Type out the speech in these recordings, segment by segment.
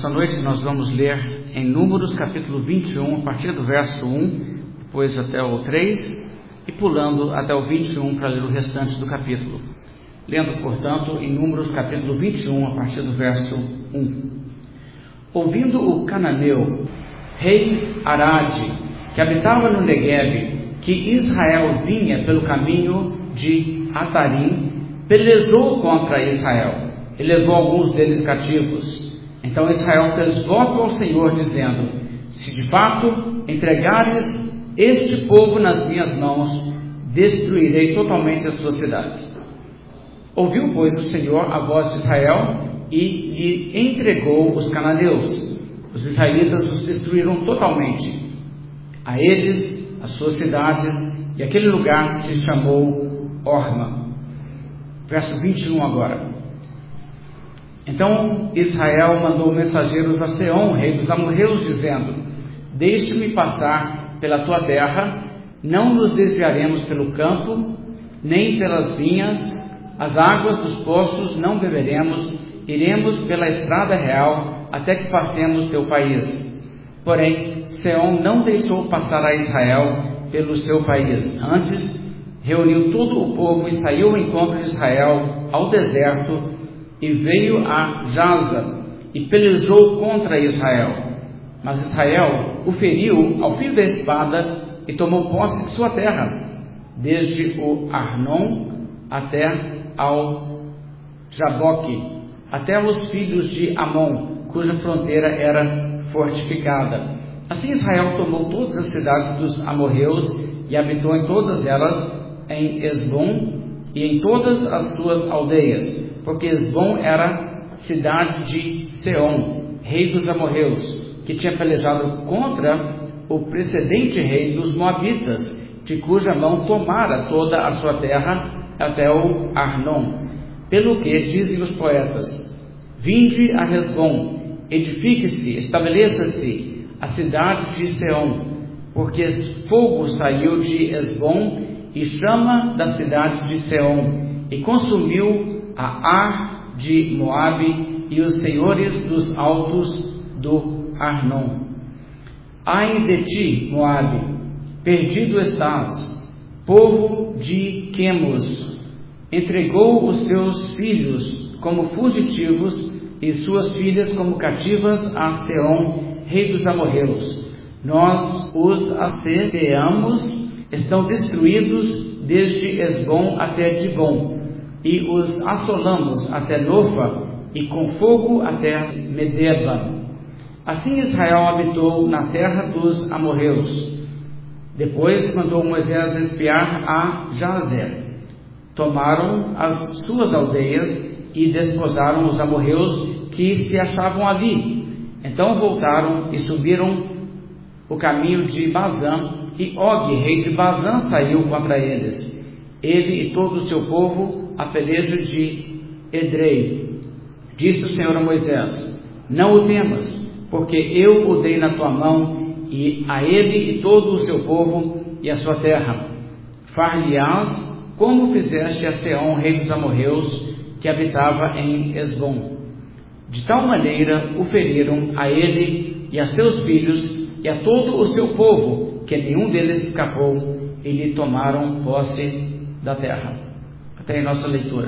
Nessa noite nós vamos ler em Números capítulo 21, a partir do verso 1, depois até o 3, e pulando até o 21 para ler o restante do capítulo. Lendo, portanto, em Números capítulo 21, a partir do verso 1. Ouvindo o cananeu, rei Arade, que habitava no Neguebe, que Israel vinha pelo caminho de Atarim, pelejou contra Israel e levou alguns deles cativos. Então Israel fez voto ao Senhor, dizendo: se de fato entregares este povo nas minhas mãos, destruirei totalmente as suas cidades. Ouviu, pois, o Senhor a voz de Israel e lhe entregou os cananeus. Os israelitas os destruíram totalmente, a eles, as suas cidades, e aquele lugar se chamou Horma. Verso 21 agora. Então Israel mandou mensageiros a Seom, rei dos amorreus, dizendo: deixe-me passar pela tua terra, não nos desviaremos pelo campo, nem pelas vinhas, as águas dos poços não beberemos, iremos pela estrada real, até que passemos teu país. Porém, Seom não deixou passar a Israel pelo seu país. Antes, reuniu todo o povo e saiu ao encontro de Israel ao deserto, e veio a Jaza, e pelejou contra Israel. Mas Israel o feriu ao fio da espada, e tomou posse de sua terra, desde o Arnon até ao Jaboque, até os filhos de Amon, cuja fronteira era fortificada. Assim Israel tomou todas as cidades dos amorreus, e habitou em todas elas, em Esbom, e em todas as suas aldeias, porque Esbom era cidade de Seom, rei dos amorreus, que tinha pelejado contra o precedente rei dos moabitas, de cuja mão tomara toda a sua terra até o Arnon. Pelo que dizem os poetas: vinde a Hesbom, edifique-se, estabeleça-se a cidade de Seom, porque fogo saiu de Hesbom e chama da cidade de Seom, e consumiu a Ar de Moabe e os senhores dos altos do Arnon. Ai de ti, Moabe, perdido estás, povo de Quemos, entregou os seus filhos como fugitivos e suas filhas como cativas a Seom, rei dos amorreus. Nós os assedeamos, estão destruídos desde Esbom até Dibom, e os assolamos até Nofa, e com fogo até Medeba. Assim Israel habitou na terra dos amorreus. Depois mandou Moisés espiar a Jazer. Tomaram as suas aldeias e desposaram os amorreus que se achavam ali. Então voltaram e subiram o caminho de Bazã, e Og, rei de Bazã, saiu contra eles, ele e todo o seu povo, a peleja de Edrei. Disse o Senhor a Moisés: não o temas, porque eu o dei na tua mão, e a ele e todo o seu povo e a sua terra. Far-lhe-ás como fizeste a Seom, rei dos amorreus, que habitava em Esbom. De tal maneira o feriram a ele e a seus filhos e a todo o seu povo, que nenhum deles escapou, e lhe tomaram posse da terra. Até aí nossa leitura.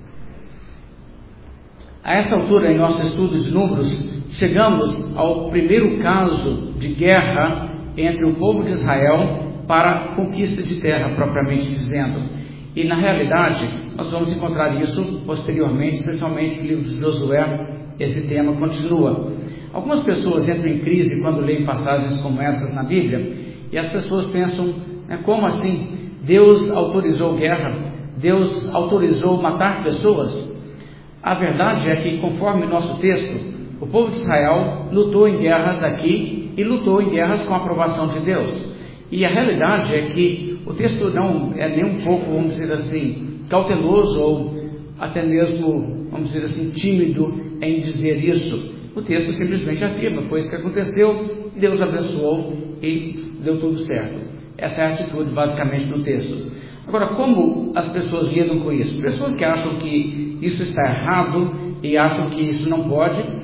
A essa altura, em nosso estudo de Números, chegamos ao primeiro caso de guerra entre o povo de Israel para a conquista de terra, propriamente dizendo. E na realidade, nós vamos encontrar isso posteriormente, especialmente no livro de Josué. Esse tema continua. Algumas pessoas entram em crise quando leem passagens como essas na Bíblia, e as pessoas pensam: como assim? Deus autorizou guerra? Deus autorizou matar pessoas? A verdade é que, conforme o nosso texto, o povo de Israel lutou em guerras aqui e lutou em guerras com a aprovação de Deus. E a realidade é que o texto não é nem um pouco, vamos dizer assim, cauteloso ou até mesmo, vamos dizer assim, tímido em dizer isso. O texto simplesmente afirma: foi isso que aconteceu, Deus abençoou e deu tudo certo. Essa é a atitude basicamente do texto. Agora, como as pessoas lidam com isso? Pessoas que acham que isso está errado e acham que isso não pode,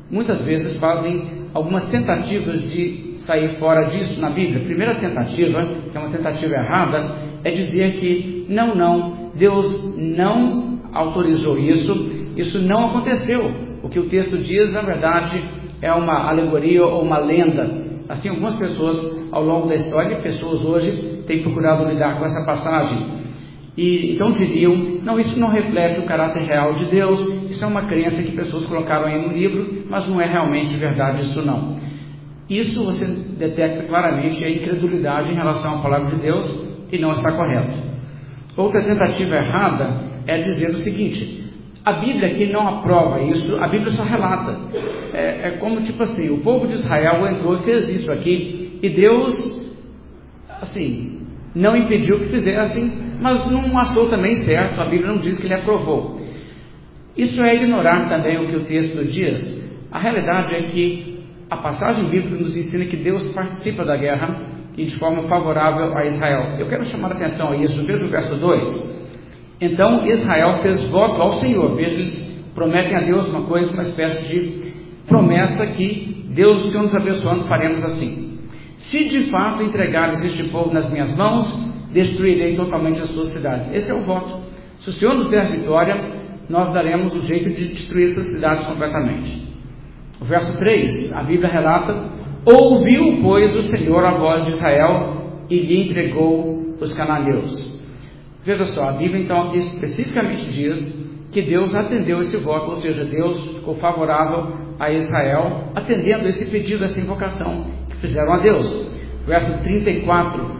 muitas vezes fazem algumas tentativas de sair fora disso na Bíblia. A primeira tentativa, que é uma tentativa errada, é dizer que não, Deus não autorizou isso não aconteceu. O que o texto diz, na verdade, é uma alegoria ou uma lenda. Assim, algumas pessoas ao longo da história, pessoas hoje, têm procurado lidar com essa passagem. E então diriam, não, isso não reflete o caráter real de Deus, isso é uma crença que pessoas colocaram aí no livro, mas não é realmente verdade isso não. Isso você detecta claramente a incredulidade em relação à palavra de Deus e não está correto. Outra tentativa errada é dizer o seguinte: a Bíblia aqui não aprova isso, a Bíblia só relata. É como tipo assim, o povo de Israel entrou e fez isso aqui, e Deus, assim, não impediu que fizessem, mas não achou também certo, a Bíblia não diz que ele aprovou. Isso é ignorar também o que o texto diz. A realidade é que a passagem bíblica nos ensina que Deus participa da guerra e de forma favorável a Israel. Eu quero chamar a atenção a isso. Veja o verso 2. Então Israel fez voto ao Senhor. Veja, eles prometem a Deus uma coisa, uma espécie de promessa que Deus, o Senhor nos abençoando, faremos assim: se de fato entregares este povo nas minhas mãos, destruirei totalmente as suas cidades. Esse é o voto. Se o Senhor nos der a vitória, nós daremos o jeito de destruir essas cidades completamente. O verso 3, a Bíblia relata: ouviu, pois, o Senhor a voz de Israel e lhe entregou os cananeus. Veja só, a Bíblia então aqui especificamente diz que Deus atendeu esse voto, ou seja, Deus ficou favorável a Israel, atendendo esse pedido, essa invocação que fizeram a Deus. Verso 34,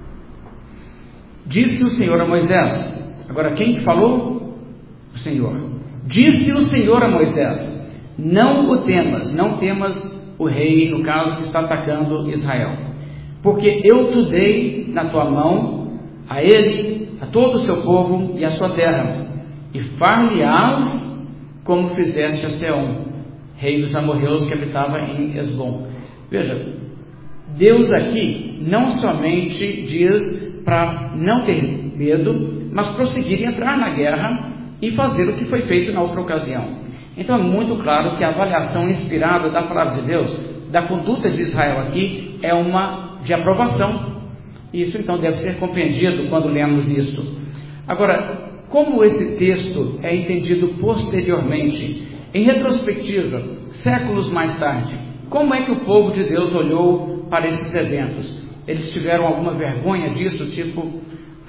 disse o Senhor a Moisés. Agora quem falou? O Senhor. Disse o Senhor a Moisés: não o temas, não temas o rei, no caso, que está atacando Israel, porque eu te dei na tua mão, a ele, a todo o seu povo e a sua terra, e far-lhe-ás como fizeste a Seom, rei dos amorreus que habitava em Esbom. Veja, Deus aqui não somente diz para não ter medo, mas prosseguir e entrar na guerra e fazer o que foi feito na outra ocasião. Então é muito claro que a avaliação inspirada da palavra de Deus, da conduta de Israel aqui, é uma de aprovação. Isso então deve ser compreendido quando lemos isso. Agora, como esse texto é entendido posteriormente, em retrospectiva, séculos mais tarde, como é que o povo de Deus olhou para esses eventos? Eles tiveram alguma vergonha disso, tipo,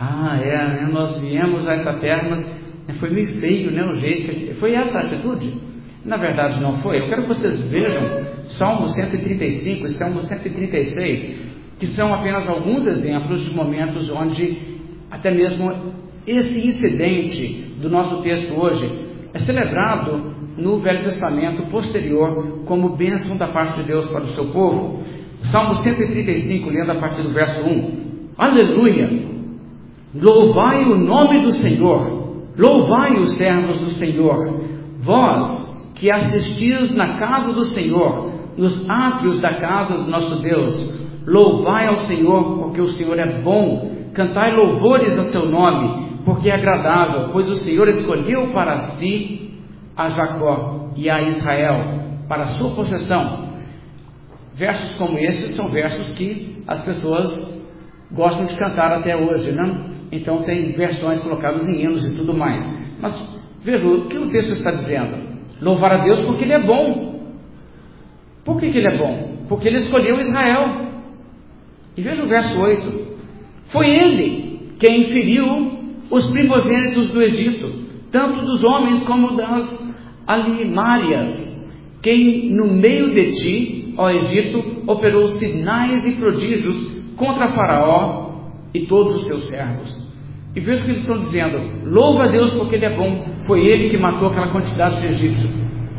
nós viemos a essa terra, mas foi meio feio, né, o jeito, foi essa a atitude? Na verdade não foi. Eu quero que vocês vejam Salmo 135 e Salmo 136, que são apenas alguns exemplos de momentos onde até mesmo esse incidente do nosso texto hoje é celebrado no Velho Testamento posterior como bênção da parte de Deus para o seu povo. Salmo 135, lendo a partir do verso 1. Aleluia! Louvai o nome do Senhor, louvai os servos do Senhor, vós que assistis na casa do Senhor, nos átrios da casa do nosso Deus. Louvai ao Senhor, porque o Senhor é bom, cantai louvores ao seu nome, porque é agradável, pois o Senhor escolheu para si a Jacó e a Israel, para a sua possessão. Versos como esses são versos que as pessoas gostam de cantar até hoje, né? Então tem versões colocadas em hinos e tudo mais. Mas veja o que o texto está dizendo: louvar a Deus porque Ele é bom. Por que Ele é bom? Porque Ele escolheu Israel. E veja o verso 8: foi Ele quem feriu os primogênitos do Egito, tanto dos homens como das alimárias, quem no meio de ti, ó Egito, operou sinais e prodígios contra Faraó e todos os seus servos. E veja o que eles estão dizendo: louva a Deus porque Ele é bom, foi Ele que matou aquela quantidade de egípcios.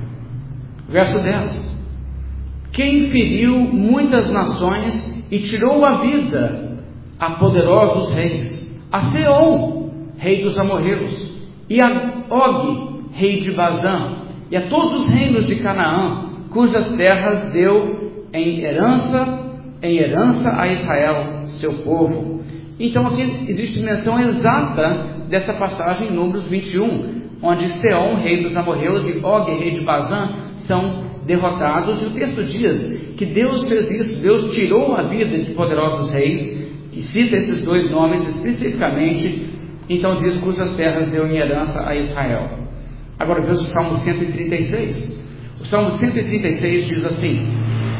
Verso 10: quem feriu muitas nações e tirou a vida a poderosos reis, a Seom, rei dos amorreus, e a Og, rei de Bazã, e a todos os reinos de Canaã, cujas terras deu em herança a Israel, seu povo. Então aqui existe menção exata dessa passagem em Números 21, onde Seom, rei dos amorreus, e Og, rei de Bazã, são derrotados, e o texto diz que Deus fez isso, Deus tirou a vida de poderosos reis, e cita esses dois nomes especificamente, então diz cujas terras deu em herança a Israel. Agora veja o Salmo 136. O Salmo 136 diz assim: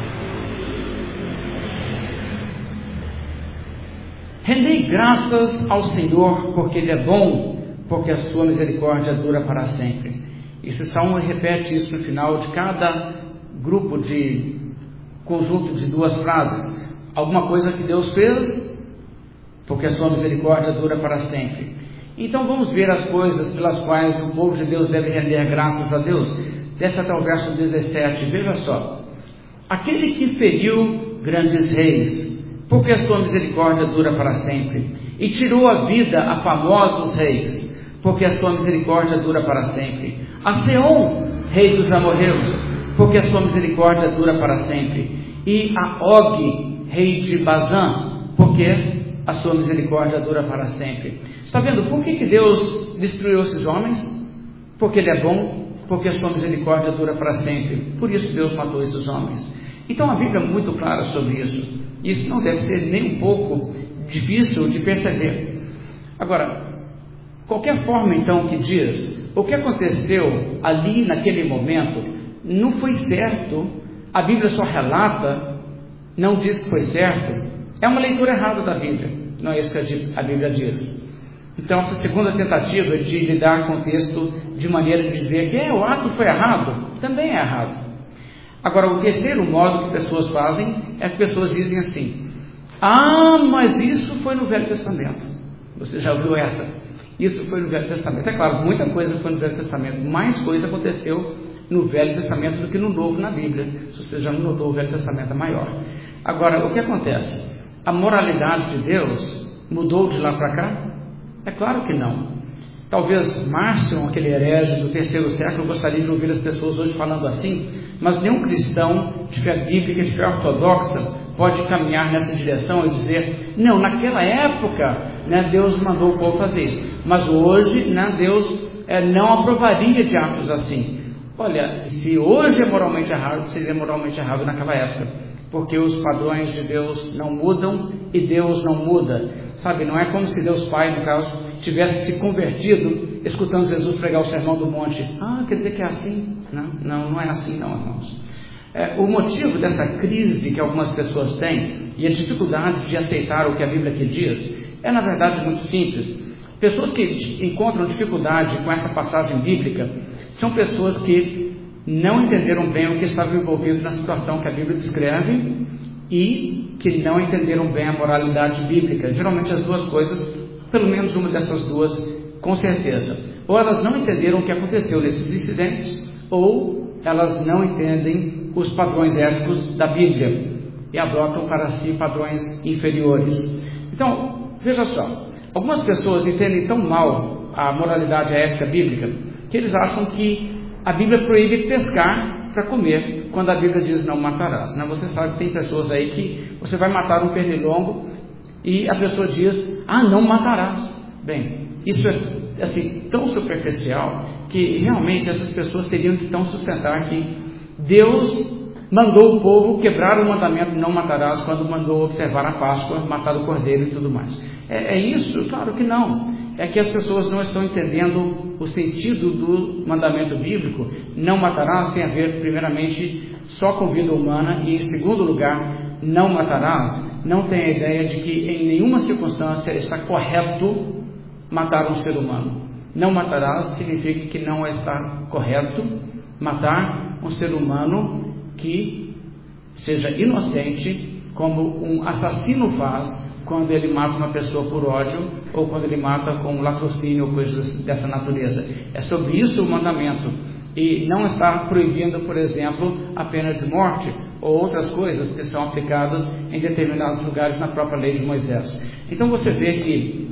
rendei graças ao Senhor, porque Ele é bom, porque a sua misericórdia dura para sempre. Esse salmo repete isso no final de cada grupo de conjunto de duas frases. Alguma coisa que Deus fez, porque a sua misericórdia dura para sempre. Então vamos ver as coisas pelas quais o povo de Deus deve render graças a Deus. Desce até o verso 17, veja só: aquele que feriu grandes reis, porque a sua misericórdia dura para sempre, e tirou a vida a famosos reis, porque a sua misericórdia dura para sempre. A Seom, rei dos amorreus, porque a sua misericórdia dura para sempre. E a Og, rei de Bazã, porque a sua misericórdia dura para sempre. Está vendo por que Deus destruiu esses homens? Porque Ele é bom, porque a sua misericórdia dura para sempre. Por isso Deus matou esses homens. Então a Bíblia é muito clara sobre isso. Isso não deve ser nem um pouco difícil de perceber. Agora, qualquer forma então que diz, o que aconteceu ali naquele momento não foi certo, a Bíblia só relata, não diz que foi certo, é uma leitura errada da Bíblia, não é isso que a Bíblia diz. Então essa segunda tentativa de lidar com o texto de maneira de dizer que o ato foi errado, também é errado. Agora, o terceiro modo que pessoas fazem é que pessoas dizem assim: mas isso foi no Velho Testamento. Você já ouviu essa? Isso foi no Velho Testamento. É claro, muita coisa foi no Velho Testamento, mais coisa aconteceu no Velho Testamento do que no Novo na Bíblia. Se você já não notou, o Velho Testamento é maior. Agora, o que acontece? A moralidade de Deus mudou de lá para cá? É claro que não. Talvez Márcio, aquele herege do terceiro século, gostaria de ouvir as pessoas hoje falando assim, mas nenhum cristão de fé bíblica, de fé ortodoxa, pode caminhar nessa direção e dizer: não, naquela época, Deus mandou o povo fazer isso, mas hoje, Deus não aprovaria de atos assim. Olha, se hoje é moralmente errado, seria moralmente errado naquela época, porque os padrões de Deus não mudam e Deus não muda. Sabe, não é como se Deus Pai, no caso, tivesse se convertido escutando Jesus pregar o Sermão do Monte. Quer dizer que é assim? Não é assim não, irmãos. O motivo dessa crise que algumas pessoas têm e a dificuldade de aceitar o que a Bíblia aqui diz é, na verdade, muito simples. Pessoas que encontram dificuldade com essa passagem bíblica são pessoas que não entenderam bem o que estava envolvido na situação que a Bíblia descreve e que não entenderam bem a moralidade bíblica. Geralmente as duas coisas, pelo menos uma dessas duas, com certeza. Ou elas não entenderam o que aconteceu nesses incidentes, ou elas não entendem os padrões éticos da Bíblia e adotam para si padrões inferiores. Então, veja só, algumas pessoas entendem tão mal a moralidade ética bíblica que eles acham que a Bíblia proíbe pescar para comer, quando a Bíblia diz não matarás. Você sabe que tem pessoas aí que você vai matar um pernilongo e a pessoa diz: não matarás. Bem, isso é assim, tão superficial que realmente essas pessoas teriam que então sustentar que Deus mandou o povo quebrar o mandamento não matarás quando mandou observar a Páscoa, matar o cordeiro e tudo mais. É isso? Claro que não. É que as pessoas não estão entendendo o sentido do mandamento bíblico. Não matarás tem a ver, primeiramente, só com vida humana, e em segundo lugar, não matarás não tem a ideia de que em nenhuma circunstância está correto matar um ser humano. Não matarás significa que não está correto matar um ser humano que seja inocente, como um assassino faz quando ele mata uma pessoa por ódio, ou quando ele mata com latrocínio ou coisas dessa natureza. É sobre isso o mandamento. E não está proibindo, por exemplo, a pena de morte, ou outras coisas que são aplicadas em determinados lugares na própria lei de Moisés. Então você vê que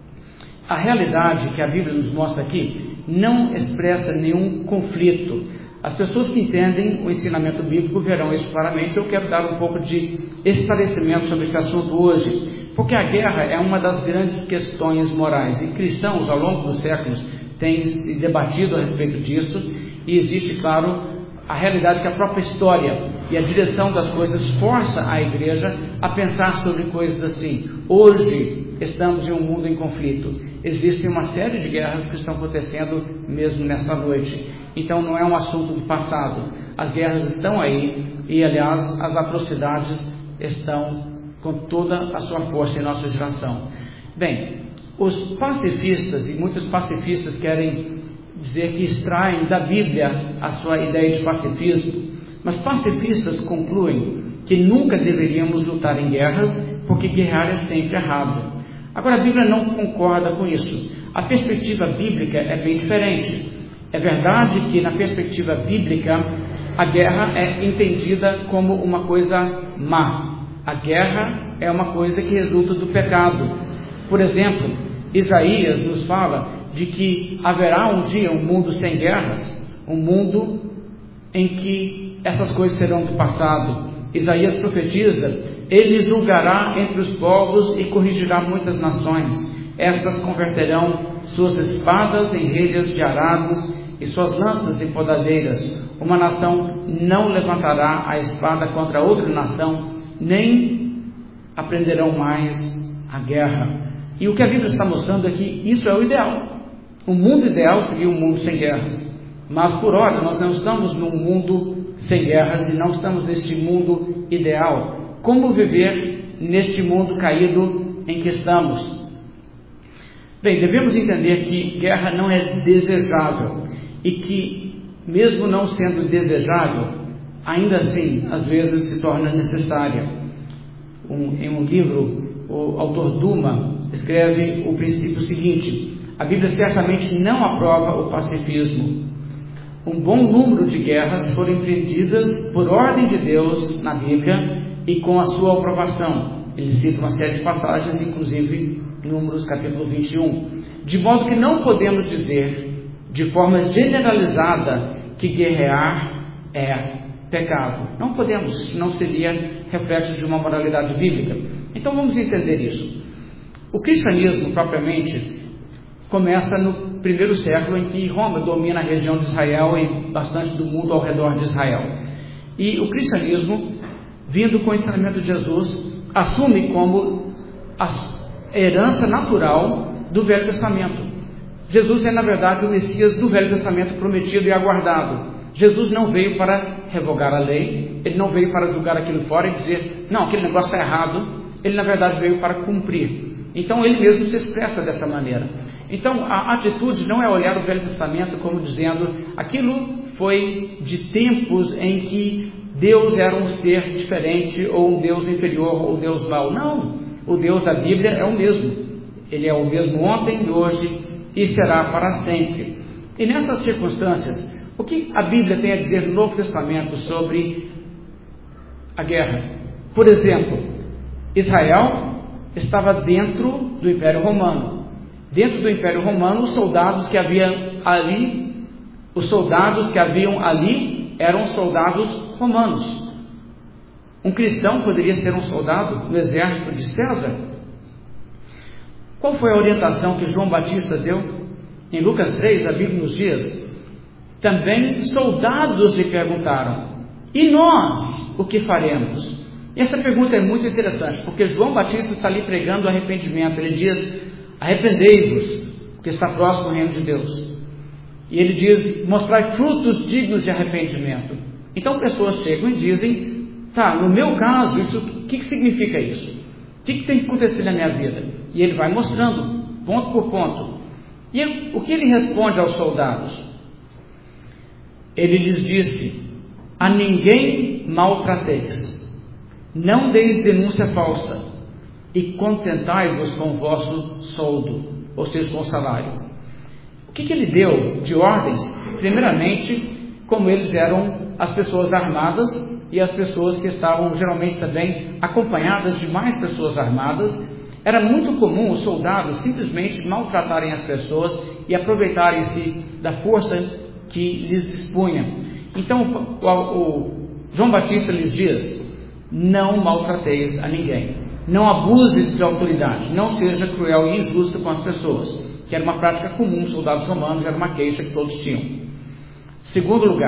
a realidade que a Bíblia nos mostra aqui não expressa nenhum conflito. As pessoas que entendem o ensinamento bíblico verão isso claramente. Eu quero dar um pouco de esclarecimento sobre esse assunto hoje, porque a guerra é uma das grandes questões morais, e cristãos ao longo dos séculos têm se debatido a respeito disso, e existe, claro, a realidade que a própria história e a direção das coisas força a igreja a pensar sobre coisas assim. Hoje estamos em um mundo em conflito. Existem uma série de guerras que estão acontecendo mesmo nesta noite. Então não é um assunto do passado. As guerras estão aí e, aliás, as atrocidades estão com toda a sua força em nossa geração. Bem, os pacifistas, e muitos pacifistas querem dizer que extraem da Bíblia a sua ideia de pacifismo, mas pacifistas concluem que nunca deveríamos lutar em guerras, porque guerrear é sempre errado. Agora, a Bíblia não concorda com isso. A perspectiva bíblica é bem diferente. É verdade que, na perspectiva bíblica, a guerra é entendida como uma coisa má. A guerra é uma coisa que resulta do pecado. Por exemplo, Isaías nos fala de que haverá um dia um mundo sem guerras, um mundo em que essas coisas serão do passado. Isaías profetiza: ele julgará entre os povos e corrigirá muitas nações. Estas converterão suas espadas em relhas de arados e suas lanças em podadeiras. Uma nação não levantará a espada contra outra nação, nem aprenderão mais a guerra. E o que a Bíblia está mostrando é que isso é o ideal. O mundo ideal seria um mundo sem guerras. Mas por hora nós não estamos num mundo sem guerras e não estamos neste mundo ideal. Como viver neste mundo caído em que estamos? Bem, devemos entender que guerra não é desejável e que, mesmo não sendo desejável, ainda assim, às vezes se torna necessária. Em um livro, o autor Duma escreve o princípio seguinte: a Bíblia certamente não aprova o pacifismo. Um bom número de guerras foram empreendidas por ordem de Deus na Bíblia e com a sua aprovação. Ele cita uma série de passagens, inclusive Números capítulo 21. De modo que não podemos dizer de forma generalizada que guerrear é pecado. Não podemos, isso não seria reflexo de uma moralidade bíblica. Então vamos entender isso. O cristianismo propriamente começa no primeiro século, em que Roma domina a região de Israel e bastante do mundo ao redor de Israel. E o cristianismo, vindo com o ensinamento de Jesus, assume como a herança natural do Velho Testamento. Jesus é, na verdade, o Messias do Velho Testamento prometido e aguardado. Jesus não veio para revogar a lei, ele não veio para julgar aquilo fora e dizer, não, aquele negócio está errado. Ele, na verdade, veio para cumprir. Então, ele mesmo se expressa dessa maneira. Então, a atitude não é olhar o Velho Testamento como dizendo, aquilo foi de tempos em que Deus era um ser diferente, ou um Deus inferior, ou um Deus mau. Não, o Deus da Bíblia é o mesmo. Ele é o mesmo ontem, hoje e será para sempre. E nessas circunstâncias, o que a Bíblia tem a dizer no Novo Testamento sobre a guerra? Por exemplo, Israel estava dentro do Império Romano. Dentro do Império Romano, os soldados que haviam ali eram soldados romanos. Um cristão poderia ser um soldado no exército de César? Qual foi a orientação que João Batista deu? Em Lucas 3, a Bíblia nos diz, também soldados lhe perguntaram, e nós, o que faremos? E essa pergunta é muito interessante, porque João Batista está ali pregando arrependimento. Ele diz, arrependei-vos, porque está próximo o reino de Deus. E ele diz, mostrai frutos dignos de arrependimento. Então pessoas chegam e dizem, tá, no meu caso, o que significa isso? O que tem que acontecer na minha vida? E ele vai mostrando, ponto por ponto. E o que ele responde aos soldados? Ele lhes disse, a ninguém maltrateis, não deis denúncia falsa, e contentai-vos com o vosso soldo, ou seja, com o salário. O que ele deu de ordens? Primeiramente, como eles eram as pessoas armadas e as pessoas que estavam geralmente também acompanhadas de mais pessoas armadas, era muito comum os soldados simplesmente maltratarem as pessoas e aproveitarem-se da força que lhes dispunha. Então o João Batista lhes diz, não maltrateis a ninguém, não abuse de autoridade, não seja cruel e injusto com as pessoas, que era uma prática comum, soldados romanos, era uma queixa que todos tinham. Segundo lugar,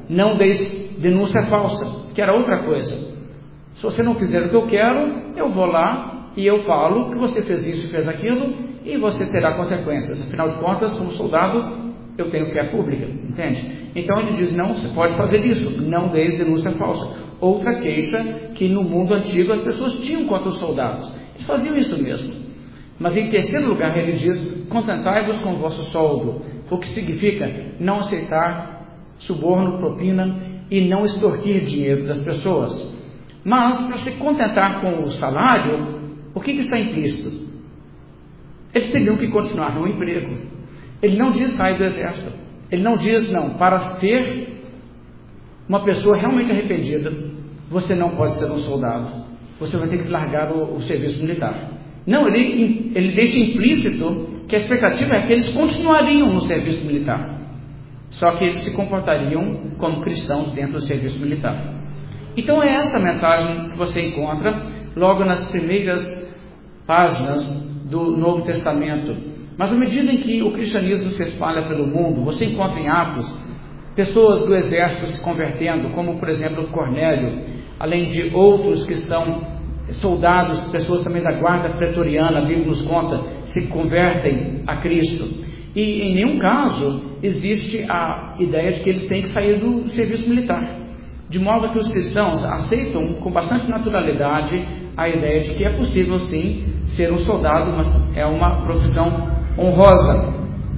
não deis denúncia falsa, que era outra coisa. Se você não fizer o que eu quero, eu vou lá e eu falo que você fez isso e fez aquilo, e você terá consequências. Afinal de contas, como soldado, eu tenho fé pública, entende? Então ele diz, não, você pode fazer isso, não deis denúncia falsa. Outra queixa que no mundo antigo as pessoas tinham contra os soldados. Eles faziam isso mesmo. Mas em terceiro lugar ele diz, contentai-vos com o vosso soldo, o que significa não aceitar suborno, propina e não extorquir dinheiro das pessoas. Mas para se contentar com o salário, o que está implícito? Eles teriam que continuar no emprego. Ele não diz sair do exército. Ele não diz não, para ser uma pessoa realmente arrependida, você não pode ser um soldado. Você vai ter que largar o serviço militar. Não, ele deixa implícito que a expectativa é que eles continuariam no serviço militar. Só que eles se comportariam como cristãos dentro do serviço militar. Então é essa mensagem que você encontra logo nas primeiras páginas do Novo Testamento. Mas à medida em que o cristianismo se espalha pelo mundo, você encontra em Atos pessoas do exército se convertendo, como por exemplo Cornélio, além de outros que são soldados, pessoas também da guarda pretoriana, a Bíblia nos conta, se convertem a Cristo. E em nenhum caso existe a ideia de que eles têm que sair do serviço militar. De modo que os cristãos aceitam com bastante naturalidade a ideia de que é possível sim ser um soldado, mas é uma profissão honrosa.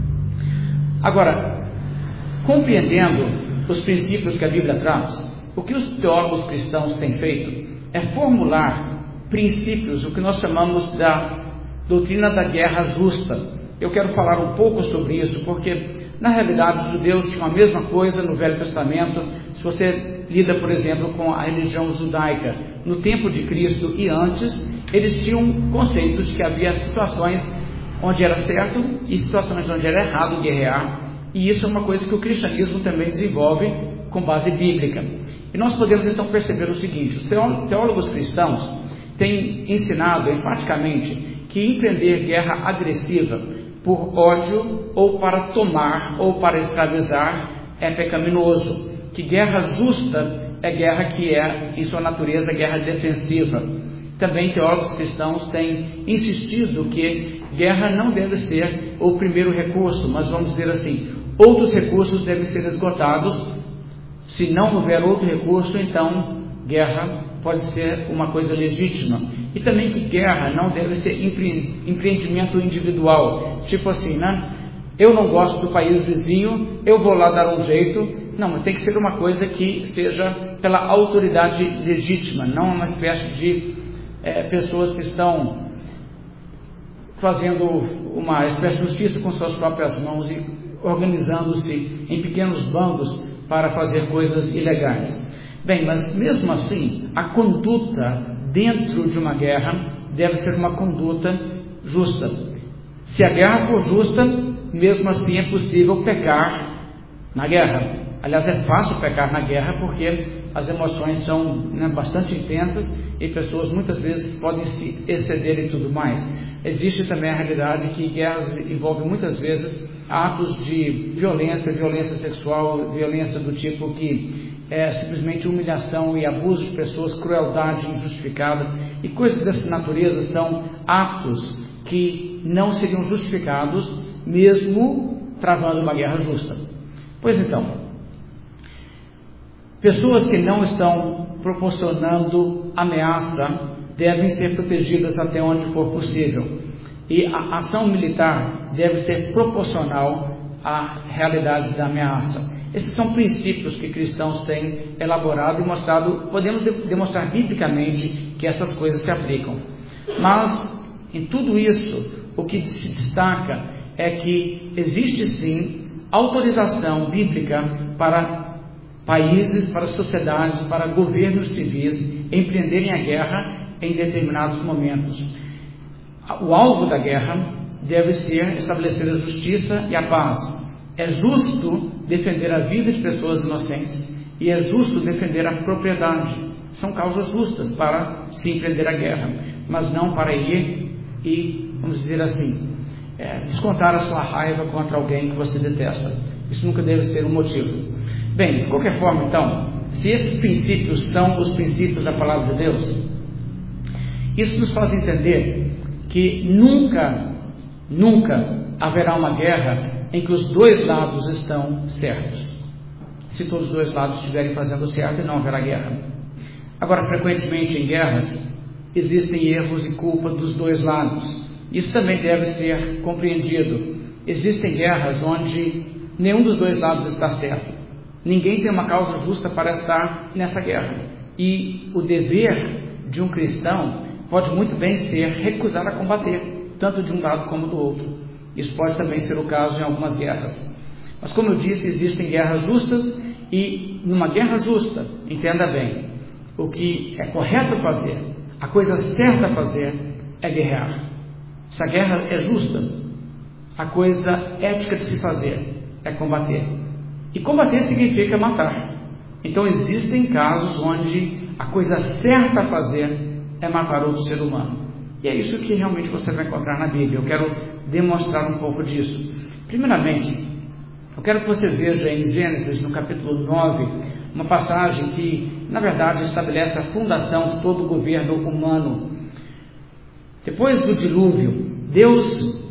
Agora, compreendendo os princípios que a Bíblia traz, o que os teólogos cristãos têm feito é formular princípios, o que nós chamamos da doutrina da guerra justa. Eu quero falar um pouco sobre isso, porque na realidade os judeus tinham a mesma coisa no Velho Testamento. Se você lida, por exemplo, com a religião judaica no tempo de Cristo e antes, eles tinham conceitos de que havia situações onde era certo e situações onde era errado guerrear, e isso é uma coisa que o cristianismo também desenvolve com base bíblica. E nós podemos então perceber o seguinte: os teólogos cristãos têm ensinado enfaticamente que empreender guerra agressiva por ódio ou para tomar ou para escravizar é pecaminoso, que guerra justa é guerra que é, em sua natureza, guerra defensiva. Também teólogos cristãos têm insistido que guerra não deve ser o primeiro recurso, mas vamos dizer assim, outros recursos devem ser esgotados. Se não houver outro recurso, então guerra pode ser uma coisa legítima. E também que guerra não deve ser empreendimento individual, tipo assim, né? Eu não gosto do país vizinho, eu vou lá dar um jeito. Não, mas tem que ser uma coisa que seja pela autoridade legítima, não uma espécie de pessoas que estão fazendo uma espécie de justiça com suas próprias mãos e organizando-se em pequenos bandos para fazer coisas ilegais. Bem, mas mesmo assim, a conduta dentro de uma guerra deve ser uma conduta justa. Se a guerra for justa, mesmo assim é possível pecar na guerra. Aliás, é fácil pecar na guerra porque as emoções são bastante intensas e pessoas muitas vezes podem se exceder e tudo mais. Existe também a realidade que guerras envolvem muitas vezes atos de violência sexual, violência do tipo que é simplesmente humilhação e abuso de pessoas, crueldade injustificada, e coisas dessa natureza são atos que não seriam justificados mesmo travando uma guerra justa. Pois então, pessoas que não estão proporcionando ameaça devem ser protegidas até onde for possível, e a ação militar deve ser proporcional à realidade da ameaça. Esses são princípios que cristãos têm elaborado e mostrado. Podemos demonstrar biblicamente que essas coisas se aplicam. Mas, em tudo isso, o que se destaca é que existe sim autorização bíblica para países, para sociedades, para governos civis empreenderem a guerra em determinados momentos. O alvo da guerra deve ser estabelecer a justiça e a paz. É justo defender a vida de pessoas inocentes e é justo defender a propriedade. São causas justas para se empreender a guerra, mas não para ir e, vamos dizer assim, descontar a sua raiva contra alguém que você detesta. Isso nunca deve ser um motivo. Bem, de qualquer forma, então, se esses princípios são os princípios da palavra de Deus, isso nos faz entender que nunca haverá uma guerra em que os dois lados estão certos. Se todos os dois lados estiverem fazendo certo, não haverá guerra. Agora, frequentemente em guerras, existem erros e culpa dos dois lados. Isso também deve ser compreendido. Existem guerras onde nenhum dos dois lados está certo. Ninguém tem uma causa justa para estar nessa guerra. E o dever de um cristão pode muito bem ser recusar a combater, tanto de um lado como do outro. Isso pode também ser o caso em algumas guerras. Mas, como eu disse, existem guerras justas, e numa guerra justa, entenda bem, o que é correto fazer, a coisa certa a fazer é guerrear. Se a guerra é justa, a coisa ética de se fazer é combater. E combater significa matar. Então existem casos onde a coisa certa a fazer é matar outro ser humano. E é isso que realmente você vai encontrar na Bíblia. Eu quero demonstrar um pouco disso. Primeiramente, eu quero que você veja em Gênesis, no capítulo 9, uma passagem que, na verdade, estabelece a fundação de todo o governo humano. Depois do dilúvio, Deus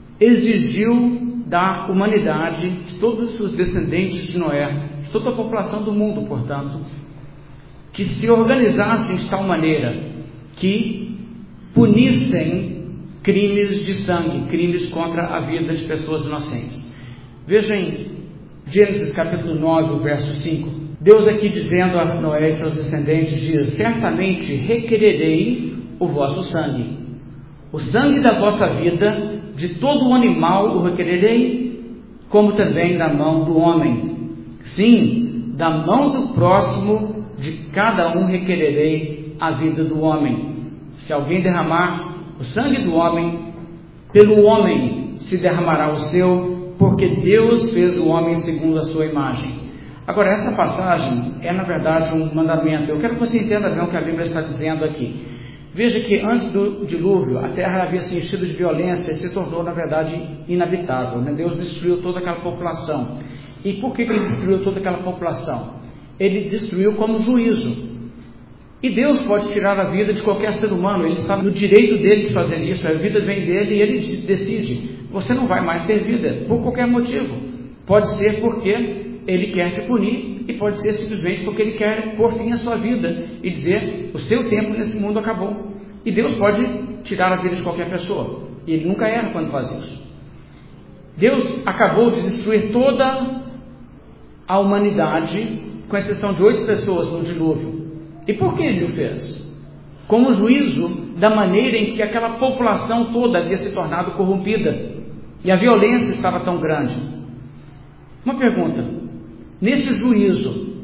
exigiu da humanidade, de todos os descendentes de Noé, de toda a população do mundo, portanto, que se organizassem de tal maneira que punissem crimes de sangue, crimes contra a vida de pessoas inocentes. Veja em Gênesis capítulo 9, verso 5, Deus aqui dizendo a Noé e seus descendentes, diz: certamente requererei o vosso sangue, o sangue da vossa vida, de todo o animal o requererei, como também da mão do homem, sim, da mão do próximo de cada um requererei a vida do homem. Se alguém derramar o sangue do homem, pelo homem se derramará o seu, porque Deus fez o homem segundo a sua imagem. Agora, essa passagem é, na verdade, um mandamento. Eu quero que você entenda bem o que a Bíblia está dizendo aqui. Veja que antes do dilúvio, a terra havia se enchido de violência e se tornou, na verdade, inabitável, né? Deus destruiu toda aquela população. E por que Ele destruiu toda aquela população? Ele destruiu como juízo. E Deus pode tirar a vida de qualquer ser humano. Ele está no direito dele de fazer isso. A vida vem dele e ele decide: você não vai mais ter vida, por qualquer motivo. Pode ser porque Ele quer te punir, e pode ser simplesmente porque Ele quer pôr fim à sua vida e dizer: o seu tempo nesse mundo acabou. E Deus pode tirar a vida de qualquer pessoa, e Ele nunca erra quando faz isso. Deus acabou de destruir toda a humanidade, com exceção de 8 pessoas no dilúvio. E por que Ele o fez? Como juízo da maneira em que aquela população toda havia se tornado corrompida, e a violência estava tão grande. Uma pergunta: nesse juízo,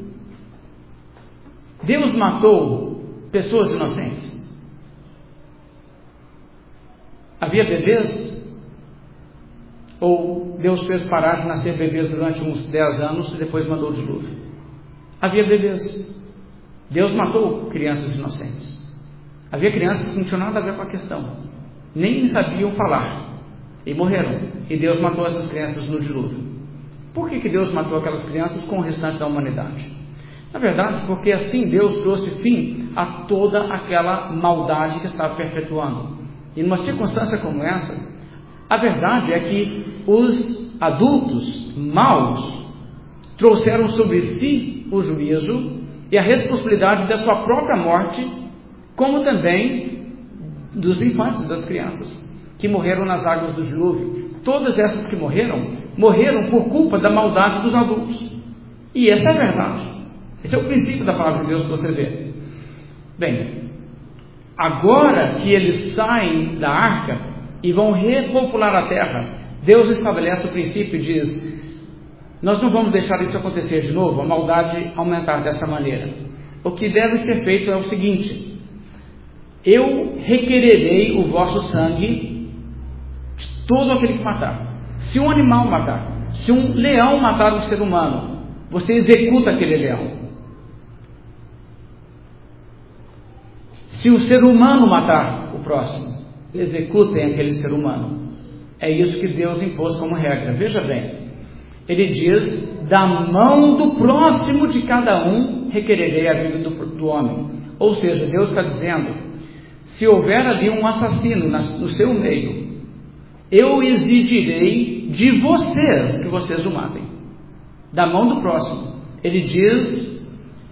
Deus matou pessoas inocentes? Havia bebês? Ou Deus fez parar de nascer bebês durante uns 10 anos e depois mandou o dilúvio? Havia bebês. Deus matou crianças inocentes. Havia crianças que não tinham nada a ver com a questão, nem sabiam falar, e morreram. E Deus matou essas crianças no dilúvio. Por que Deus matou aquelas crianças com o restante da humanidade? Na verdade, porque assim Deus trouxe fim a toda aquela maldade que estava perpetuando. E numa circunstância como essa, a verdade é que os adultos maus trouxeram sobre si o juízo e a responsabilidade da sua própria morte, como também dos infantes, das crianças, que morreram nas águas do dilúvio. Todas essas que morreram por culpa da maldade dos adultos. E essa é a verdade. Esse é o princípio da palavra de Deus que você vê. Bem, agora que eles saem da arca e vão repopular a terra, Deus estabelece o princípio e diz: nós não vamos deixar isso acontecer de novo, a maldade aumentar dessa maneira. O que deve ser feito é o seguinte: eu requererei o vosso sangue de todo aquele que matar. Se um animal matar, se um leão matar um ser humano, você executa aquele leão. Se um ser humano matar o próximo, executem aquele ser humano. É isso que Deus impôs como regra. Veja bem, Ele diz: da mão do próximo de cada um requererei a vida do homem. Ou seja, Deus está dizendo, se houver ali um assassino no seu meio, eu exigirei de vocês que vocês o matem, da mão do próximo. Ele diz,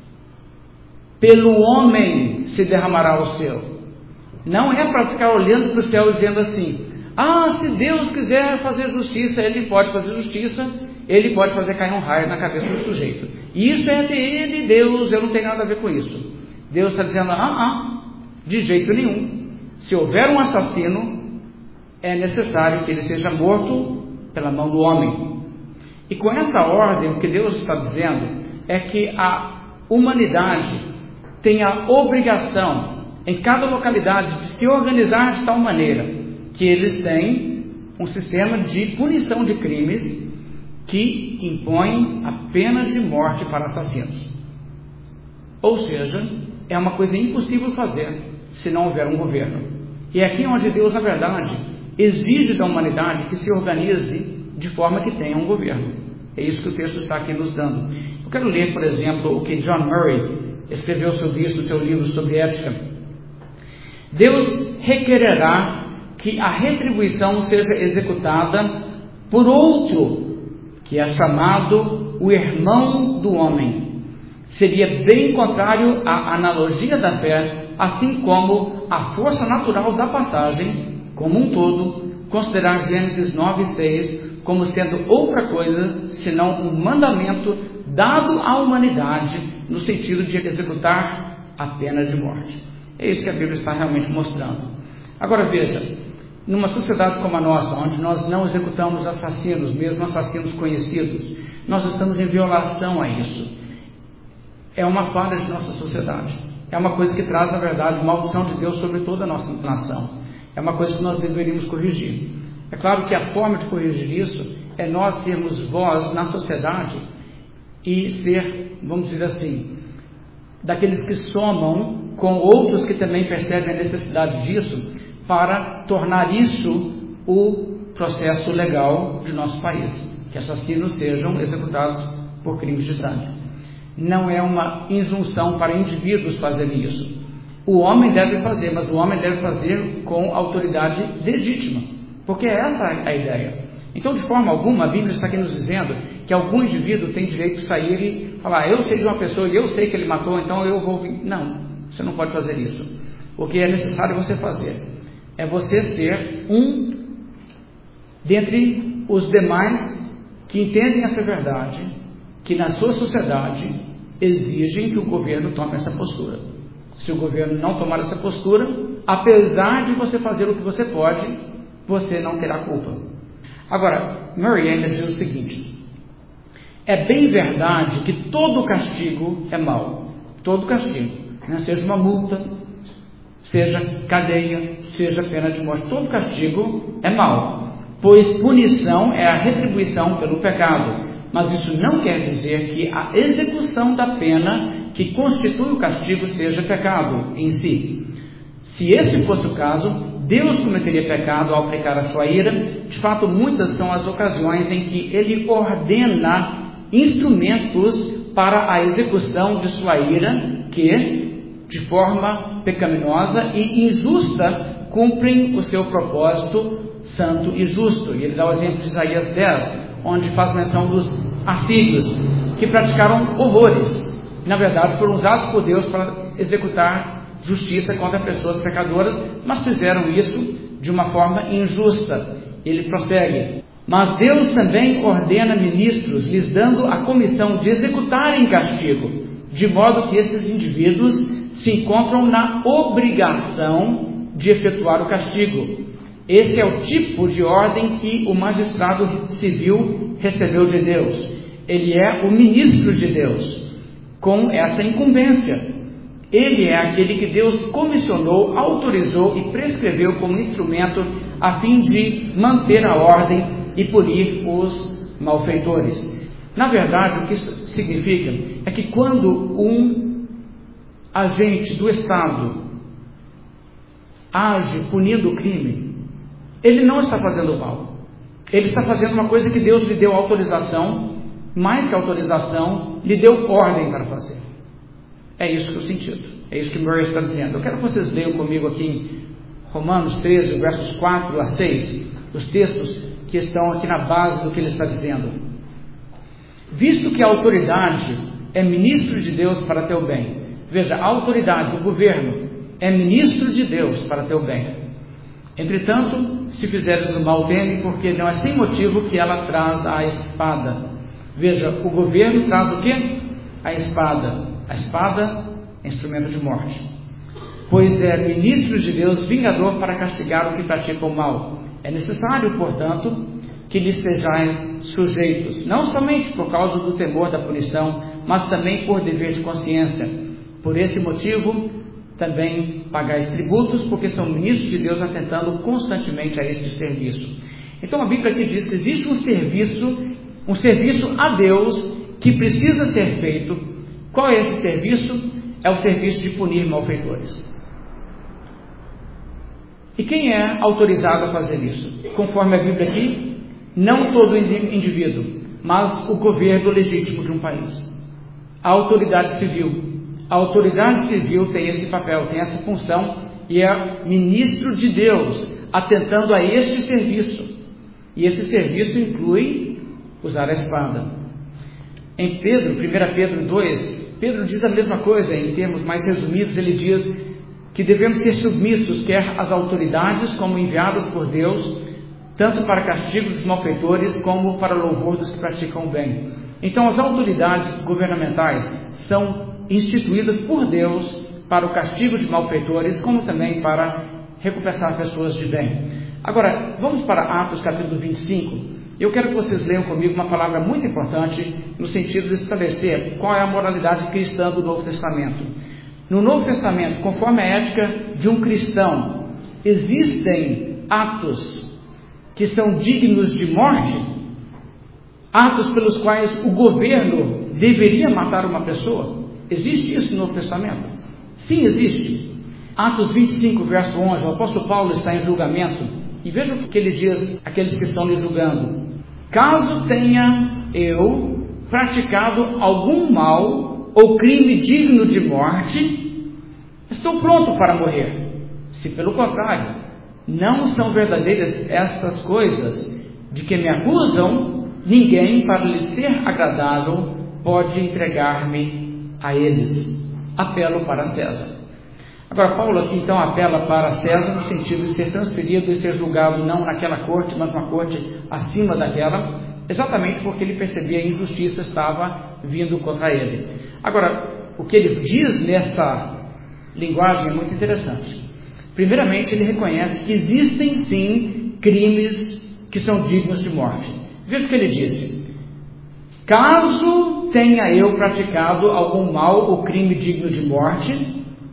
pelo homem se derramará o céu. Não é para ficar olhando para o céu dizendo assim, se Deus quiser fazer justiça, Ele pode fazer justiça, Ele pode fazer cair um raio na cabeça do sujeito. Isso é dele, Deus, eu não tenho nada a ver com isso. Deus está dizendo, de jeito nenhum. Se houver um assassino, é necessário que ele seja morto pela mão do homem. E com essa ordem, o que Deus está dizendo é que a humanidade tem a obrigação, em cada localidade, de se organizar de tal maneira que eles têm um sistema de punição de crimes que impõe a pena de morte para assassinos. Ou seja, é uma coisa impossível fazer se não houver um governo. E é aqui onde Deus, na verdade, exige da humanidade que se organize de forma que tenha um governo. É isso que o texto está aqui nos dando. Eu quero ler, por exemplo, o que John Murray escreveu sobre isso no seu livro sobre ética. Deus requererá que a retribuição seja executada por outro, que é chamado o irmão do homem. Seria bem contrário à analogia da fé, assim como a força natural da passagem, como um todo, considerar Gênesis 9:6 como sendo outra coisa, senão um mandamento dado à humanidade, no sentido de executar a pena de morte. É isso que a Bíblia está realmente mostrando. Agora veja, numa sociedade como a nossa, onde nós não executamos assassinos, mesmo assassinos conhecidos, nós estamos em violação a isso. É uma falha de nossa sociedade. É uma coisa que traz, na verdade, maldição de Deus sobre toda a nossa nação. É uma coisa que nós deveríamos corrigir. É claro que a forma de corrigir isso é nós termos voz na sociedade e ser, vamos dizer assim, daqueles que somam com outros que também percebem a necessidade disso, para tornar isso o processo legal de nosso país, que assassinos sejam executados por crimes de sangue. Não é uma injunção para indivíduos fazerem isso. O homem deve fazer, mas o homem deve fazer com autoridade legítima, porque essa é a ideia. Então, de forma alguma, a Bíblia está aqui nos dizendo que algum indivíduo tem direito de sair e falar, eu sei de uma pessoa e eu sei que ele matou, então eu vou... Não, você não pode fazer isso. O que é necessário você fazer é você ser um dentre os demais que entendem essa verdade, que na sua sociedade exigem que o governo tome essa postura. Se o governo não tomar essa postura, apesar de você fazer o que você pode, você não terá culpa. Agora, Murray ainda diz o seguinte, é bem verdade que todo castigo é mau, todo castigo, né? Seja uma multa, seja cadeia, seja pena de morte, todo castigo é mau, pois punição é a retribuição pelo pecado, mas isso não quer dizer que a execução da pena que constitui o castigo seja pecado em si. Se esse fosse o caso, Deus cometeria pecado ao aplicar a sua ira. De fato, muitas são as ocasiões em que Ele ordena instrumentos para a execução de sua ira que, de forma pecaminosa e injusta, cumprem o seu propósito santo e justo. E ele dá o exemplo de Isaías 10, onde faz menção dos assírios, que praticaram horrores. Na verdade, foram usados por Deus para executar justiça contra pessoas pecadoras, mas fizeram isso de uma forma injusta. Ele prossegue, mas Deus também ordena ministros, lhes dando a comissão de executarem castigo, de modo que esses indivíduos se encontram na obrigação de efetuar o castigo. Esse é o tipo de ordem que o magistrado civil recebeu de Deus. Ele é o ministro de Deus, com essa incumbência. Ele é aquele que Deus comissionou, autorizou e prescreveu como instrumento a fim de manter a ordem e punir os malfeitores. Na verdade, o que isso significa é que quando um agente do Estado age punindo o crime, ele não está fazendo mal. Ele está fazendo uma coisa que Deus lhe deu autorização mais que autorização, lhe deu ordem para fazer. É isso que o sentido, é isso que Murray está dizendo. Eu quero que vocês leiam comigo aqui em Romanos 13, versos 4 a 6, os textos que estão aqui na base do que ele está dizendo. Visto que a autoridade é ministro de Deus para teu bem. Veja, a autoridade, o governo, é ministro de Deus para teu bem. Entretanto, se fizeres o mal, teme, porque não é sem motivo que ela traz a espada. Veja, o governo traz o quê? A espada. A espada é instrumento de morte. Pois é ministro de Deus, vingador para castigar o que pratica o mal. É necessário, portanto, que lhe sejais sujeitos, não somente por causa do temor da punição, mas também por dever de consciência. Por esse motivo, também pagais tributos, porque são ministros de Deus atentando constantemente a este serviço. Então a Bíblia aqui diz que existe um serviço a Deus que precisa ser feito. Qual é esse serviço? É o serviço de punir malfeitores. E quem é autorizado a fazer isso? Conforme a Bíblia aqui, não todo indivíduo, mas o governo legítimo de um país. A autoridade civil. A autoridade civil tem esse papel, tem essa função, e é ministro de Deus, atentando a este serviço. E esse serviço inclui usar a espada. Em 1 Pedro 2, Pedro diz a mesma coisa, em termos mais resumidos. Ele diz que devemos ser submissos, quer às autoridades como enviadas por Deus, tanto para castigo dos malfeitores, como para louvor dos que praticam o bem. Então as autoridades governamentais são instituídas por Deus para o castigo de malfeitores, como também para recompensar pessoas de bem. Agora, vamos para Atos capítulo 25. Eu quero que vocês leiam comigo uma palavra muito importante, no sentido de estabelecer qual é a moralidade cristã do Novo Testamento. No Novo Testamento, conforme a ética de um cristão, existem atos que são dignos de morte, atos pelos quais o governo deveria matar uma pessoa. Existe isso no Novo Testamento? Sim, existe. Atos 25, verso 11, o apóstolo Paulo está em julgamento, e veja o que ele diz àqueles que estão lhe julgando. Caso tenha eu praticado algum mal ou crime digno de morte, estou pronto para morrer. Se pelo contrário, não são verdadeiras estas coisas de que me acusam, ninguém, para lhe ser agradável, pode entregar-me a eles. Apelo para César. Agora, Paulo aqui então apela para César no sentido de ser transferido e ser julgado não naquela corte, mas uma corte acima daquela, exatamente porque ele percebia a injustiça estava vindo contra ele. Agora, o que ele diz nessa linguagem é muito interessante. Primeiramente, ele reconhece que existem sim crimes que são dignos de morte. Veja o que ele disse: caso tenha eu praticado algum mal ou crime digno de morte,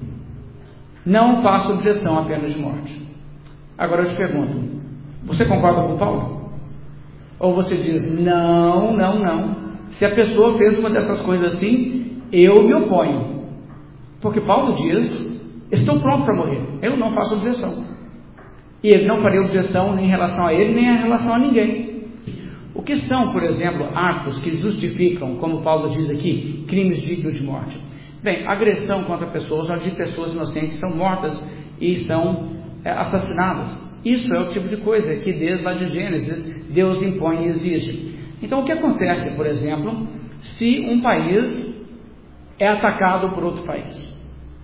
não faço objeção à pena de morte. Agora eu te pergunto, você concorda com Paulo? Ou você diz, não, se a pessoa fez uma dessas coisas assim, eu me oponho. Porque Paulo diz, estou pronto para morrer, eu não faço objeção. E ele não faria objeção nem em relação a ele, nem em relação a ninguém. O que são, por exemplo, atos que justificam, como Paulo diz aqui, crimes dignos de morte? Bem, agressão contra pessoas, onde pessoas inocentes são mortas e são assassinadas. Isso é o tipo de coisa que desde lá de Gênesis Deus impõe e exige. Então o que acontece, por exemplo, se um país é atacado por outro país?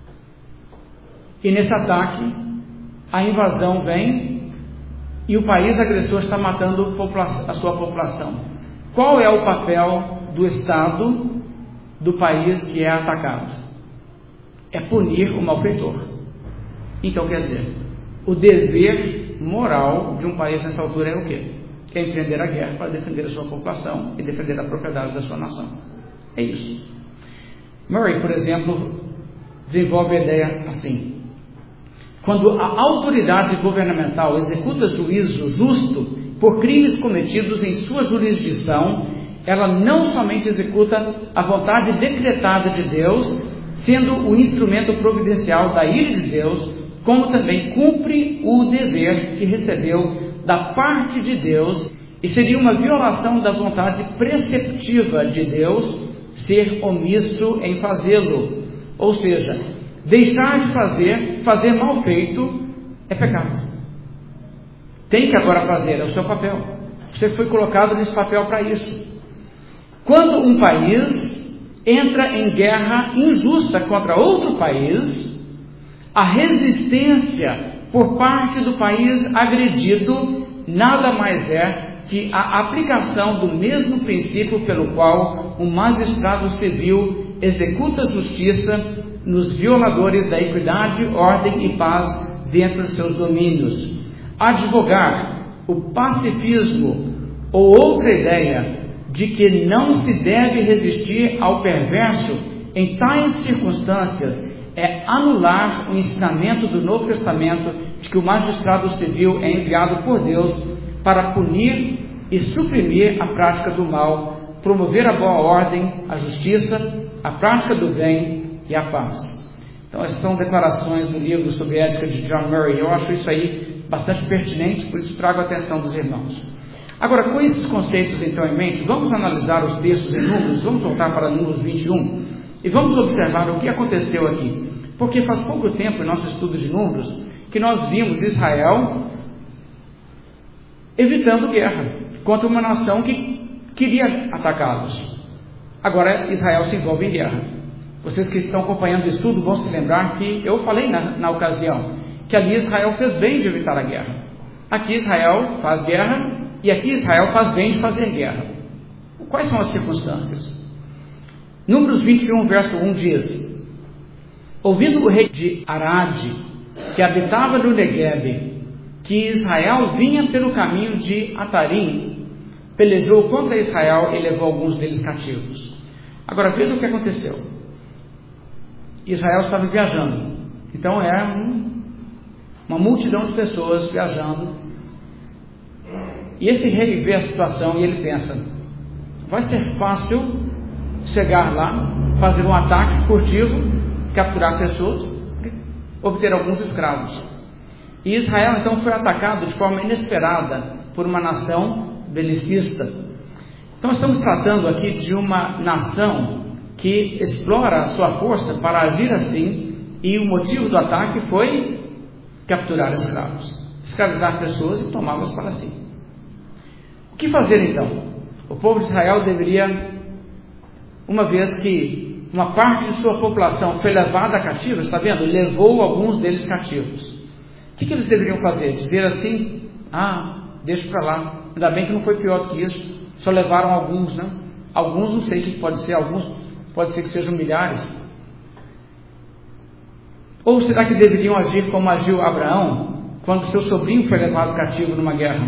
E nesse ataque a invasão vem e o país agressor está matando a sua população. Qual é o papel do Estado do país que é atacado? É punir o malfeitor. Então, quer dizer, o dever moral de um país nessa altura é o quê? É empreender a guerra para defender a sua população e defender a propriedade da sua nação. É isso. Murray, por exemplo, desenvolve a ideia assim: quando a autoridade governamental executa juízo justo por crimes cometidos em sua jurisdição, ela não somente executa a vontade decretada de Deus, sendo o instrumento providencial da ira de Deus, como também cumpre o dever que recebeu da parte de Deus E seria uma violação da vontade preceptiva de Deus ser omisso em fazê-lo. Ou seja, deixar de fazer mal feito é pecado. Tem que agora fazer, é o seu papel. Você foi colocado nesse papel para isso. Quando um país entra em guerra injusta contra outro país, a resistência por parte do país agredido nada mais é que a aplicação do mesmo princípio pelo qual um magistrado civil executa justiça nos violadores da equidade, ordem e paz dentro de seus domínios. Advogar o pacifismo ou outra ideia de que não se deve resistir ao perverso em tais circunstâncias é anular o ensinamento do Novo Testamento de que o magistrado civil é enviado por Deus para punir e suprimir a prática do mal, promover a boa ordem, a justiça, a prática do bem e a paz. Então, essas são declarações do livro sobre ética de John Murray. Eu acho isso aí bastante pertinente, por isso trago a atenção dos irmãos. Agora, com esses conceitos então em mente, vamos analisar os textos em Números, vamos voltar para Números 21 e vamos observar o que aconteceu aqui. Porque faz pouco tempo, em nosso estudo de Números, que nós vimos Israel evitando guerra contra uma nação que queria atacá-los. Agora Israel se envolve em guerra. Vocês que estão acompanhando o estudo vão se lembrar que eu falei na ocasião que ali Israel fez bem de evitar a guerra. Aqui Israel faz guerra e aqui Israel faz bem de fazer guerra. Quais são as circunstâncias? Números 21, verso 1 diz: ouvindo o rei de Arade, que habitava no Neguebe, que Israel vinha pelo caminho de Atarim, pelejou contra Israel e levou alguns deles cativos. Agora veja o que aconteceu. Israel estava viajando, então é uma multidão de pessoas viajando, e esse rei vê a situação e ele pensa: vai ser fácil chegar lá, fazer um ataque furtivo, capturar pessoas, obter alguns escravos. E Israel então foi atacado de forma inesperada por uma nação belicista. Então estamos tratando aqui de uma nação que explora a sua força para agir assim, e o motivo do ataque foi capturar escravos, escravizar pessoas e tomá-las para si. O que fazer então? O povo de Israel deveria, uma vez que uma parte de sua população foi levada cativa, está vendo? Levou alguns deles cativos. O que eles deveriam fazer? Dizer assim: deixa para lá, ainda bem que não foi pior do que isso, só levaram alguns, né? Alguns, não sei o que pode ser, alguns pode ser que sejam milhares. Ou será que deveriam agir como agiu Abraão, quando seu sobrinho foi levado cativo numa guerra?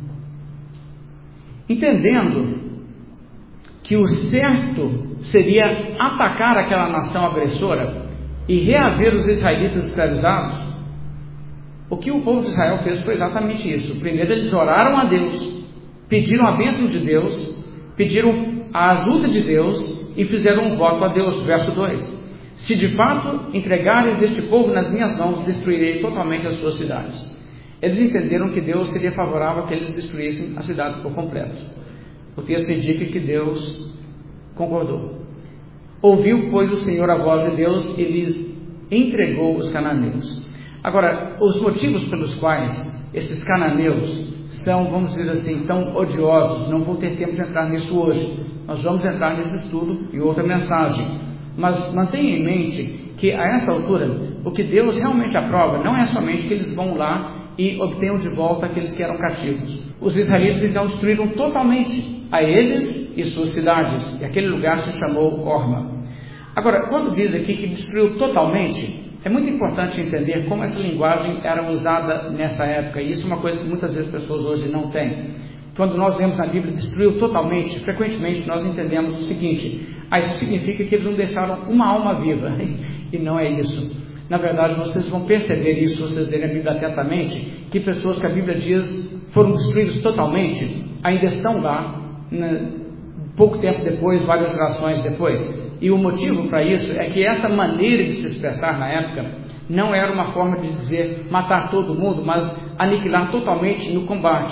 Entendendo que o certo seria atacar aquela nação agressora e reaver os israelitas escravizados, o que o povo de Israel fez foi exatamente isso. Primeiro eles oraram a Deus, pediram a bênção de Deus, pediram a ajuda de Deus e fizeram um voto a Deus. Verso 2: se de fato entregares este povo nas minhas mãos, destruirei totalmente as suas cidades. Eles entenderam que Deus seria favorável a que eles destruíssem a cidade por completo. O texto indica que Deus concordou. Ouviu, pois, o Senhor a voz de Deus e lhes entregou os cananeus. Agora, os motivos pelos quais esses cananeus são, vamos dizer assim, tão odiosos, não vou ter tempo de entrar nisso hoje. Nós vamos entrar nesse estudo e outra mensagem. Mas mantenha em mente que a essa altura, o que Deus realmente aprova não é somente que eles vão lá e obtenham de volta aqueles que eram cativos. Os israelitas então destruíram totalmente a eles e suas cidades, e aquele lugar se chamou Horma. Agora, quando diz aqui que destruiu totalmente, é muito importante entender como essa linguagem era usada nessa época, e isso é uma coisa que muitas vezes as pessoas hoje não têm. Quando nós lemos na Bíblia destruiu totalmente, frequentemente nós entendemos o seguinte: isso significa que eles não deixaram uma alma viva, e não é isso. Na verdade, vocês vão perceber isso, se vocês lerem a Bíblia atentamente, que pessoas que a Bíblia diz foram destruídas totalmente, ainda estão lá, pouco tempo depois, várias gerações depois. E o motivo para isso é que essa maneira de se expressar na época não era uma forma de dizer matar todo mundo, mas aniquilar totalmente no combate.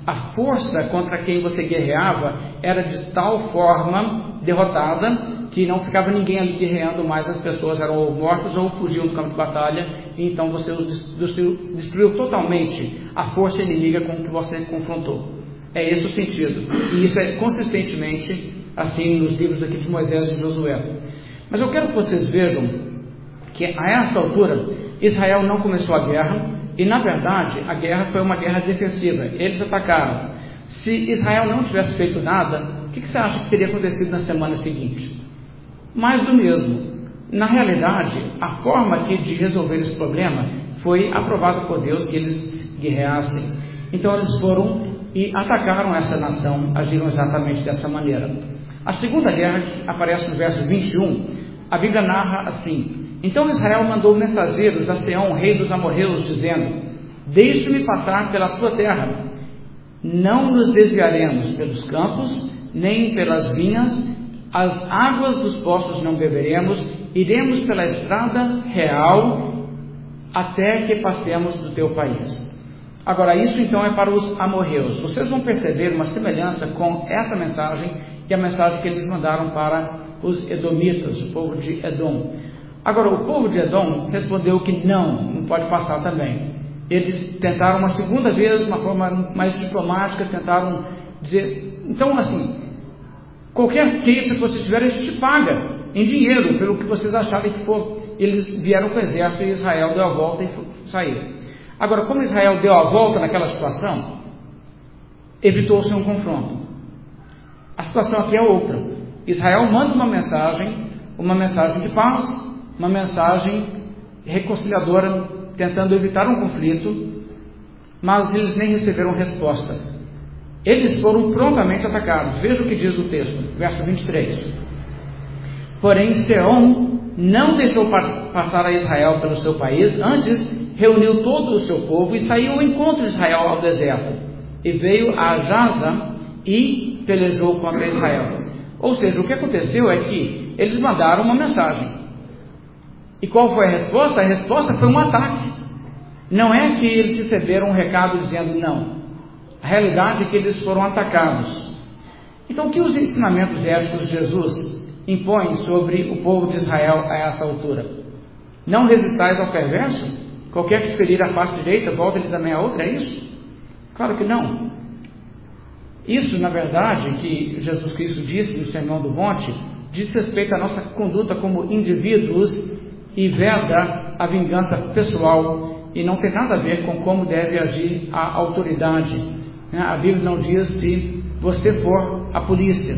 A força contra quem você guerreava era de tal forma derrotada que não ficava ninguém ali guerreando mais, as pessoas eram ou mortas ou fugiam do campo de batalha, e então você os destruiu totalmente a força inimiga com que você confrontou. É esse o sentido, e isso é consistentemente assim nos livros aqui de Moisés e Josué. Mas eu quero que vocês vejam que a essa altura Israel não começou a guerra, e na verdade a guerra foi uma guerra defensiva. Eles atacaram. Se Israel não tivesse feito nada, o que você acha que teria acontecido na semana seguinte? Mais do mesmo. Na realidade, a forma aqui de resolver esse problema foi aprovada por Deus, que eles guerreassem. Então eles foram e atacaram essa nação, agiram exatamente dessa maneira. A segunda guerra, que aparece no verso 21, a Bíblia narra assim: então Israel mandou mensageiros a Seom, rei dos amorreus, dizendo: deixe-me passar pela tua terra, não nos desviaremos pelos campos, nem pelas vinhas, as águas dos poços não beberemos, iremos pela estrada real até que passemos do teu país. Agora, isso então é para os amorreus. Vocês vão perceber uma semelhança com essa mensagem, que é a mensagem que eles mandaram para os edomitas, o povo de Edom. Agora, o povo de Edom respondeu que não pode passar também. Eles tentaram uma segunda vez, de uma forma mais diplomática, tentaram dizer, então assim, qualquer queixa que vocês tiverem, a gente paga em dinheiro, pelo que vocês acharem que for. Eles vieram com o exército e Israel deu a volta e saíram. Agora, como Israel deu a volta naquela situação, evitou-se um confronto. A situação aqui é outra. Israel manda uma mensagem de paz, uma mensagem reconciliadora, tentando evitar um conflito, mas eles nem receberam resposta. Eles foram prontamente atacados. Veja o que diz o texto, verso 23. Porém, Seom não deixou passar a Israel pelo seu país, antes reuniu todo o seu povo e saiu ao encontro de Israel ao deserto, e veio a Jaza e pelejou contra Israel. Ou seja, o que aconteceu é que eles mandaram uma mensagem. E qual foi a resposta? A resposta foi um ataque. Não é que eles receberam um recado dizendo não. A realidade é que eles foram atacados. Então, o que os ensinamentos éticos de Jesus impõem sobre o povo de Israel a essa altura? Não resistais ao perverso? Qualquer que ferir a face direita, volta-lhe também a outra, é isso? Claro que não. Isso, na verdade, que Jesus Cristo disse no Sermão do Monte, diz respeito à nossa conduta como indivíduos e veda a vingança pessoal, e não tem nada a ver com como deve agir a autoridade. A Bíblia não diz se você for a polícia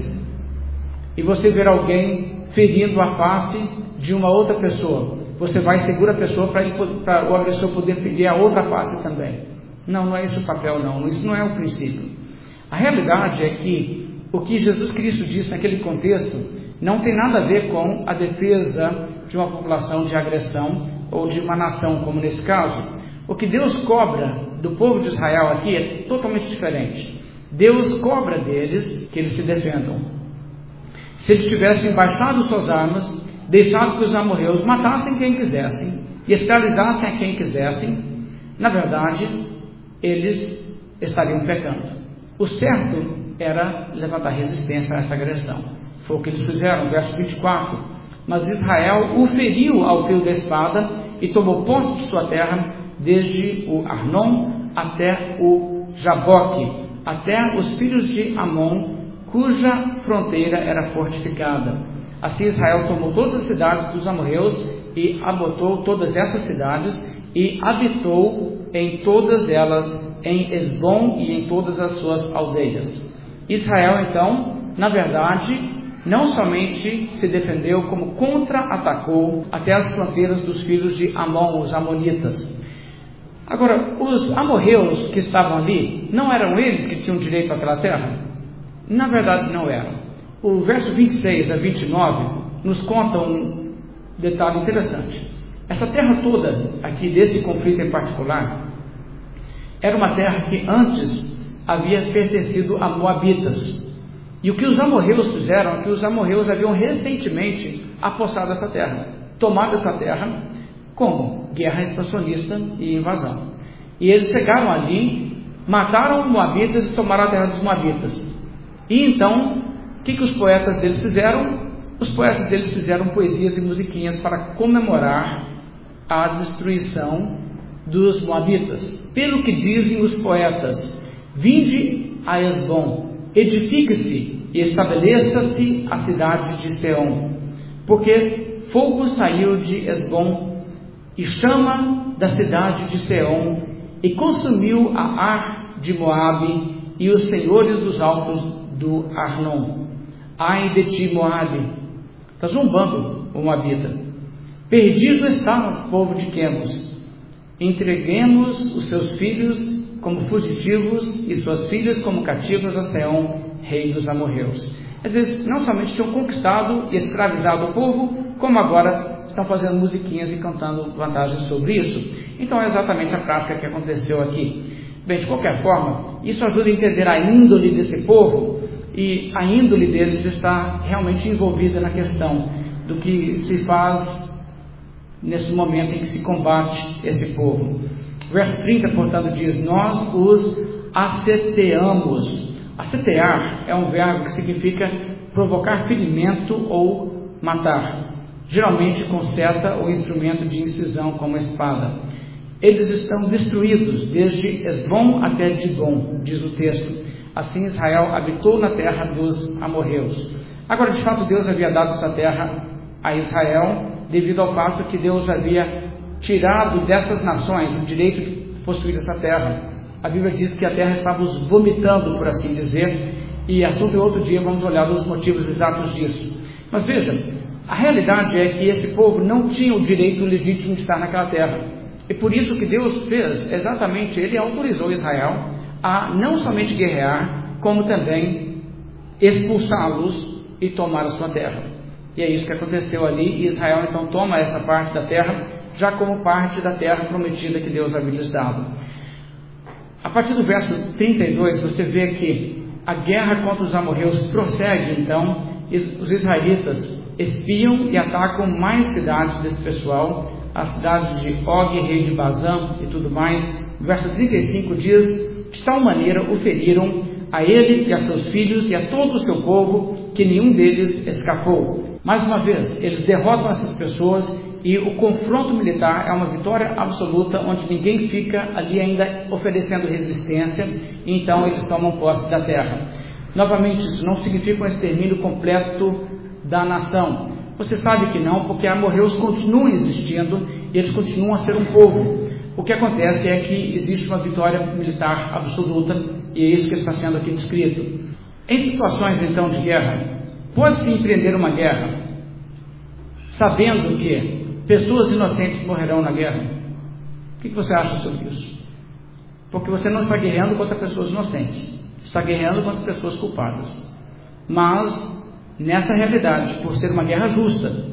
e você ver alguém ferindo a face de uma outra pessoa, você vai segurar a pessoa para o agressor poder ferir a outra face também. Não é esse o papel, não. Isso não é o princípio. A realidade é que o que Jesus Cristo disse naquele contexto não tem nada a ver com a defesa de uma população de agressão ou de uma nação, como nesse caso. O que Deus cobra do povo de Israel aqui é totalmente diferente. Deus cobra deles que eles se defendam. Se eles tivessem baixado suas armas, deixado que os amorreus matassem quem quisessem e escravizassem a quem quisessem, na verdade, eles estariam pecando. O certo era levantar resistência a essa agressão. Foi o que eles fizeram, verso 24. Mas Israel o feriu ao fio da espada e tomou posse de sua terra, desde o Arnon até o Jaboque, até os filhos de Amon, cuja fronteira era fortificada. Assim Israel tomou todas as cidades dos amorreus e abotou todas essas cidades e habitou em todas elas, em Esbom e em todas as suas aldeias. Israel, então, na verdade, não somente se defendeu, como contra-atacou até as fronteiras dos filhos de Amon, os amonitas. Agora, os amorreus que estavam ali, não eram eles que tinham direito àquela terra? Na verdade, não eram. O verso 26 a 29 nos conta um detalhe interessante. Essa terra toda, aqui desse conflito em particular, era uma terra que antes havia pertencido a moabitas. E o que os amorreus fizeram é que os amorreus haviam recentemente apossado essa terra, tomado essa terra como guerra expansionista e invasão. E eles chegaram ali mataram os moabitas e tomaram a terra dos moabitas. E então, o que os poetas deles fizeram? Os poetas deles fizeram poesias e musiquinhas para comemorar a destruição dos moabitas. Pelo que dizem os poetas: vinde a Esbom, edifique-se e estabeleça-se a cidade de Seom, porque fogo saiu de Esbom e chama da cidade de Seom, e consumiu a Ar de Moabe e os senhores dos altos do Arnon. Ai de ti, Moabe! Está zombando o moabita. Perdido está o povo de Quemos. Entreguemos os seus filhos como fugitivos e suas filhas como cativas a Seom, rei dos amorreus. Às vezes, não somente tinham conquistado e escravizado o povo, como agora estão fazendo musiquinhas e cantando vantagens sobre isso. Então é exatamente a prática que aconteceu aqui. Bem, de qualquer forma, isso ajuda a entender a índole desse povo, e a índole deles está realmente envolvida na questão do que se faz nesse momento em que se combate esse povo. O verso 30, portanto, diz: nós os asseteamos. Assetear é um verbo que significa provocar ferimento ou matar, geralmente com seta ou instrumento de incisão como a espada. Eles estão destruídos desde Esbom até Dibom, diz o texto. Assim Israel habitou na terra dos amorreus. Agora, de fato, Deus havia dado essa terra a Israel, devido ao fato que Deus havia tirado dessas nações o direito de possuir essa terra. A Bíblia diz que a terra estava os vomitando, por assim dizer, e assunto outro dia vamos olhar os motivos exatos disso. Mas veja, a realidade é que esse povo não tinha o direito legítimo de estar naquela terra, e por isso que Deus fez exatamente, Ele autorizou Israel a não somente guerrear, como também expulsá-los e tomar a sua terra. E é isso que aconteceu ali, e Israel então toma essa parte da terra, já como parte da terra prometida que Deus havia lhes dado. A partir do verso 32, você vê que a guerra contra os amorreus prossegue. Então, os israelitas espiam e atacam mais cidades desse pessoal, as cidades de Og, rei de Bazã e tudo mais. O verso 35 diz: de tal maneira o feriram a ele e a seus filhos e a todo o seu povo, que nenhum deles escapou. Mais uma vez, eles derrotam essas pessoas, e o confronto militar é uma vitória absoluta, onde ninguém fica ali ainda oferecendo resistência, e então eles tomam posse da terra. Novamente, isso não significa um extermínio completo da nação. Você sabe que não, porque amorreus continuam existindo e eles continuam a ser um povo. O que acontece é que existe uma vitória militar absoluta, e é isso que está sendo aqui descrito. Em situações então de guerra, pode-se empreender uma guerra sabendo que pessoas inocentes morrerão na guerra? O que você acha sobre isso? Porque você não está guerreando contra pessoas inocentes, está guerreando contra pessoas culpadas. Mas, nessa realidade, por ser uma guerra justa,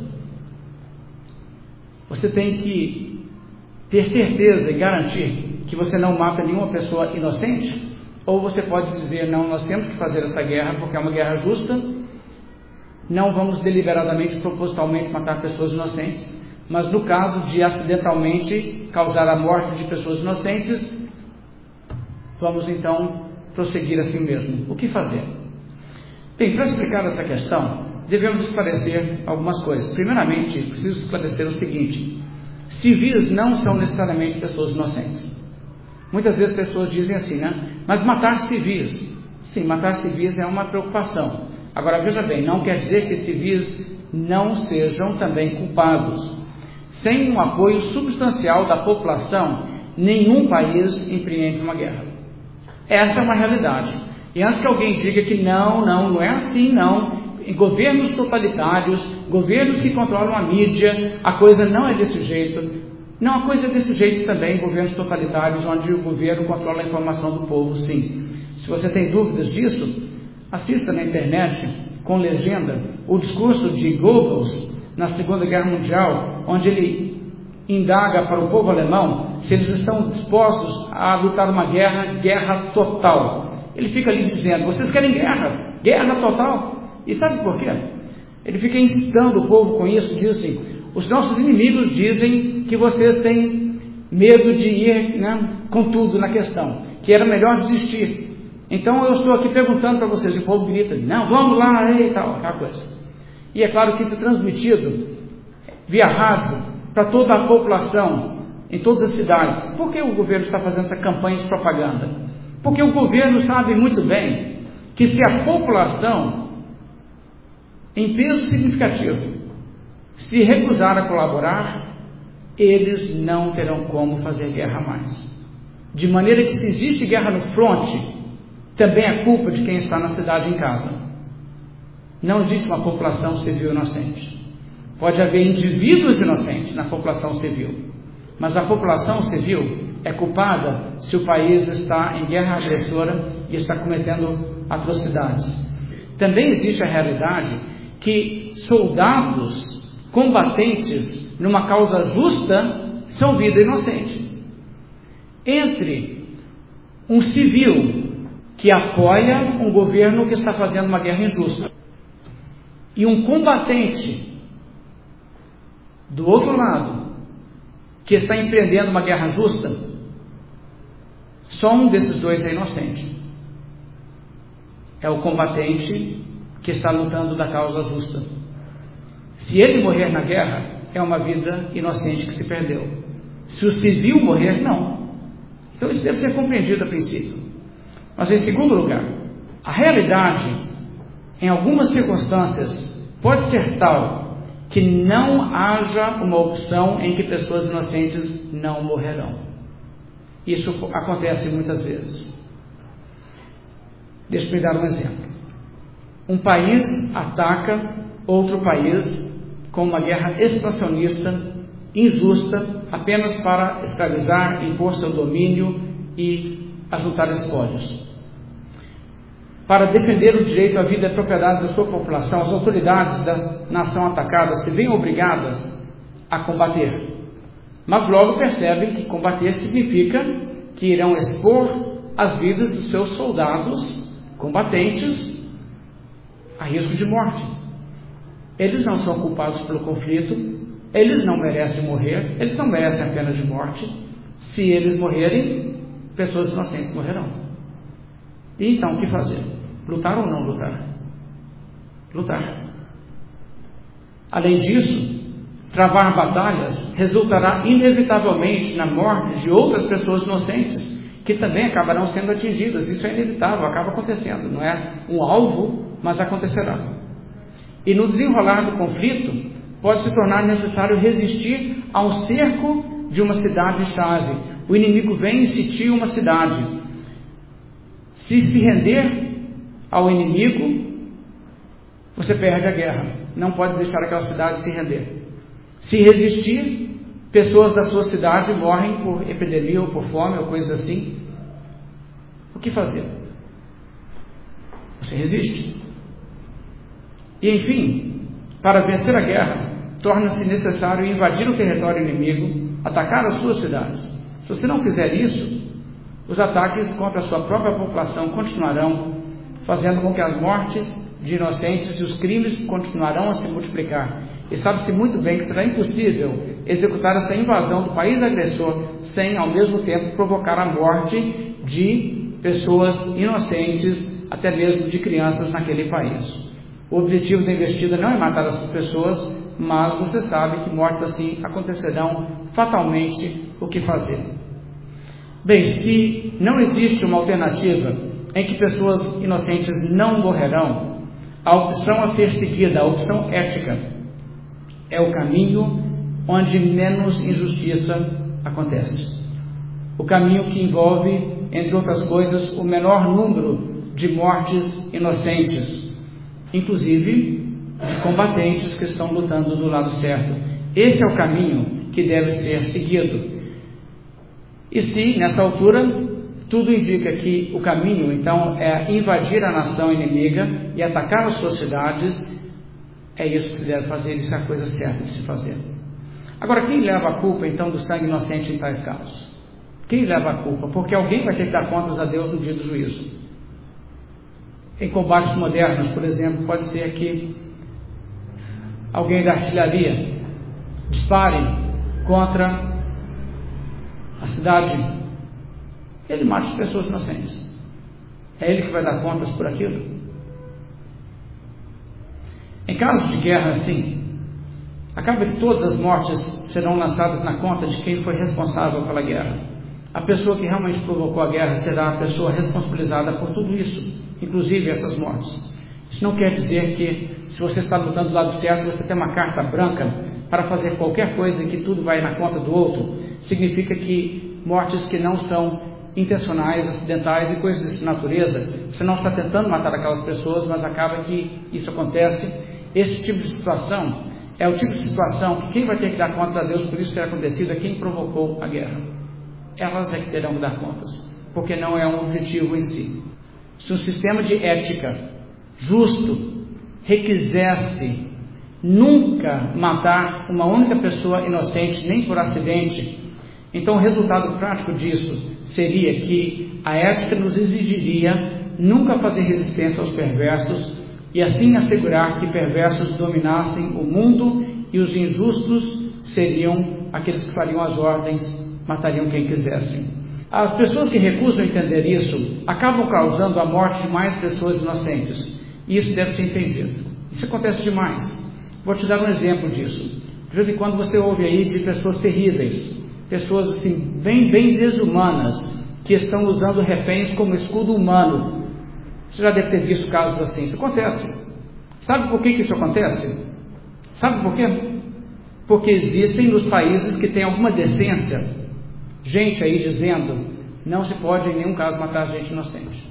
você tem que ter certeza e garantir que você não mata nenhuma pessoa inocente, ou você pode dizer: não, nós temos que fazer essa guerra porque é uma guerra justa, não vamos deliberadamente, propositalmente matar pessoas inocentes, mas no caso de acidentalmente causar a morte de pessoas inocentes, vamos então prosseguir assim mesmo. O que fazer? Bem, para explicar essa questão, devemos esclarecer algumas coisas. Primeiramente, preciso esclarecer o seguinte: civis não são necessariamente pessoas inocentes. Muitas vezes pessoas dizem assim, né? Mas matar civis. Sim, matar civis é uma preocupação. Agora, veja bem, não quer dizer que civis não sejam também culpados. Sem um apoio substancial da população, nenhum país empreende uma guerra. Essa é uma realidade. E antes que alguém diga que não é assim, não. Em governos totalitários, governos que controlam a mídia, a coisa não é desse jeito. Não, a coisa é desse jeito também em governos totalitários, onde o governo controla a informação do povo, sim. Se você tem dúvidas disso, assista na internet, com legenda, o discurso de Goebbels na Segunda Guerra Mundial, onde ele indaga para o povo alemão se eles estão dispostos a lutar uma guerra total. Ele fica ali dizendo: vocês querem guerra total? E sabe por quê? Ele fica incitando o povo com isso, diz assim: os nossos inimigos dizem que vocês têm medo de ir, né, com tudo na questão, que que era melhor desistir. Então eu estou aqui perguntando para vocês, e o povo grita, não, vamos lá, e tal, aquela coisa. E é claro que isso é transmitido via rádio para toda a população, em todas as cidades. Por que o governo está fazendo essa campanha de propaganda? Porque o governo sabe muito bem que se a população, em peso significativo, se recusar a colaborar, eles não terão como fazer guerra mais. De maneira que, se existe guerra no fronte, também é culpa de quem está na cidade em casa. Não existe uma população civil inocente. Pode haver indivíduos inocentes na população civil, mas a população civil é culpada se o país está em guerra agressora e está cometendo atrocidades. Também existe a realidade que soldados combatentes numa causa justa são vida inocente. Entre um civil que apoia um governo que está fazendo uma guerra injusta e um combatente do outro lado que está empreendendo uma guerra justa, só um desses dois é inocente. É o combatente que está lutando da causa justa. Se ele morrer na guerra, é uma vida inocente que se perdeu. Se o civil morrer, não. Então isso deve ser compreendido a princípio. Mas em segundo lugar, a realidade, em algumas circunstâncias, pode ser tal que não haja uma opção em que pessoas inocentes não morrerão. Isso acontece muitas vezes. Deixa-me dar um exemplo. Um país ataca outro país com uma guerra expansionista, injusta, apenas para escravizar, impor seu domínio e ajuntar espólios. Para defender o direito à vida e à propriedade da sua população, as autoridades da nação atacada se veem obrigadas a combater. Mas logo percebem que combater significa que irão expor as vidas dos seus soldados combatentes a risco de morte. Eles não são culpados pelo conflito, eles não merecem morrer, eles não merecem a pena de morte. Se eles morrerem, pessoas inocentes morrerão. E então, o que fazer? Lutar ou não lutar? Lutar. Além disso, travar batalhas resultará inevitavelmente na morte de outras pessoas inocentes, que também acabarão sendo atingidas. Isso é inevitável, acaba acontecendo. Não é um alvo, mas acontecerá. E no desenrolar do conflito, pode se tornar necessário resistir a um cerco de uma cidade-chave. O inimigo vem e sitia uma cidade. Se render ao inimigo, você perde a guerra. Não pode deixar aquela cidade se render. Se resistir, pessoas da sua cidade morrem por epidemia ou por fome ou coisas assim. O que fazer? Você resiste. E enfim, para vencer a guerra, torna-se necessário invadir o território inimigo, atacar as suas cidades. Se você não fizer isso, os ataques contra a sua própria população continuarão, fazendo com que as mortes de inocentes e os crimes continuarão a se multiplicar. E sabe-se muito bem que será impossível executar essa invasão do país agressor sem, ao mesmo tempo, provocar a morte de pessoas inocentes, até mesmo de crianças naquele país. O objetivo da investida não é matar as pessoas, mas você sabe que mortes assim acontecerão fatalmente. O que fazer? Bem, se não existe uma alternativa em que pessoas inocentes não morrerão, a opção a ser seguida, a opção ética, é o caminho onde menos injustiça acontece. O caminho que envolve, entre outras coisas, o menor número de mortes inocentes, inclusive de combatentes que estão lutando do lado certo. Esse é o caminho que deve ser seguido. E se, nessa altura, tudo indica que o caminho, então, é invadir a nação inimiga e atacar as suas cidades, é isso que se deve fazer, isso é a coisa certa de se fazer. Agora, quem leva a culpa, então, do sangue inocente em tais casos? Quem leva a culpa? Porque alguém vai ter que dar contas a Deus no dia do juízo. Em combates modernos, por exemplo, pode ser que alguém da artilharia dispare contra a cidade ele mata as pessoas inocentes. É ele que vai dar contas por aquilo. Em casos de guerra assim, acaba que todas as mortes serão lançadas na conta de quem foi responsável pela guerra. A pessoa que realmente provocou a guerra será a pessoa responsabilizada por tudo isso, inclusive essas mortes. Isso não quer dizer que, se você está lutando do lado certo, você tem uma carta branca para fazer qualquer coisa e que tudo vai na conta do outro. Significa que mortes que não são intencionais, acidentais e coisas dessa natureza, você não está tentando matar aquelas pessoas, mas acaba que isso acontece. Esse tipo de situação é o tipo de situação que quem vai ter que dar contas a Deus por isso ter acontecido é quem provocou a guerra. Elas é que terão que dar contas, porque não é um objetivo em si. Se um sistema de ética justo requisesse nunca matar uma única pessoa inocente, nem por acidente, então o resultado prático disso seria que a ética nos exigiria nunca fazer resistência aos perversos e assim assegurar que perversos dominassem o mundo e os injustos seriam aqueles que fariam as ordens, matariam quem quisessem. As pessoas que recusam entender isso acabam causando a morte de mais pessoas inocentes, e isso deve ser entendido. Isso acontece demais. Vou te dar um exemplo disso. De vez em quando você ouve aí de pessoas terríveis, pessoas assim, bem desumanas, que estão usando reféns como escudo humano. Você já deve ter visto casos assim. Isso acontece. Sabe por que isso acontece? Sabe por quê? Porque existem nos países que têm alguma decência gente aí dizendo: não se pode em nenhum caso matar gente inocente.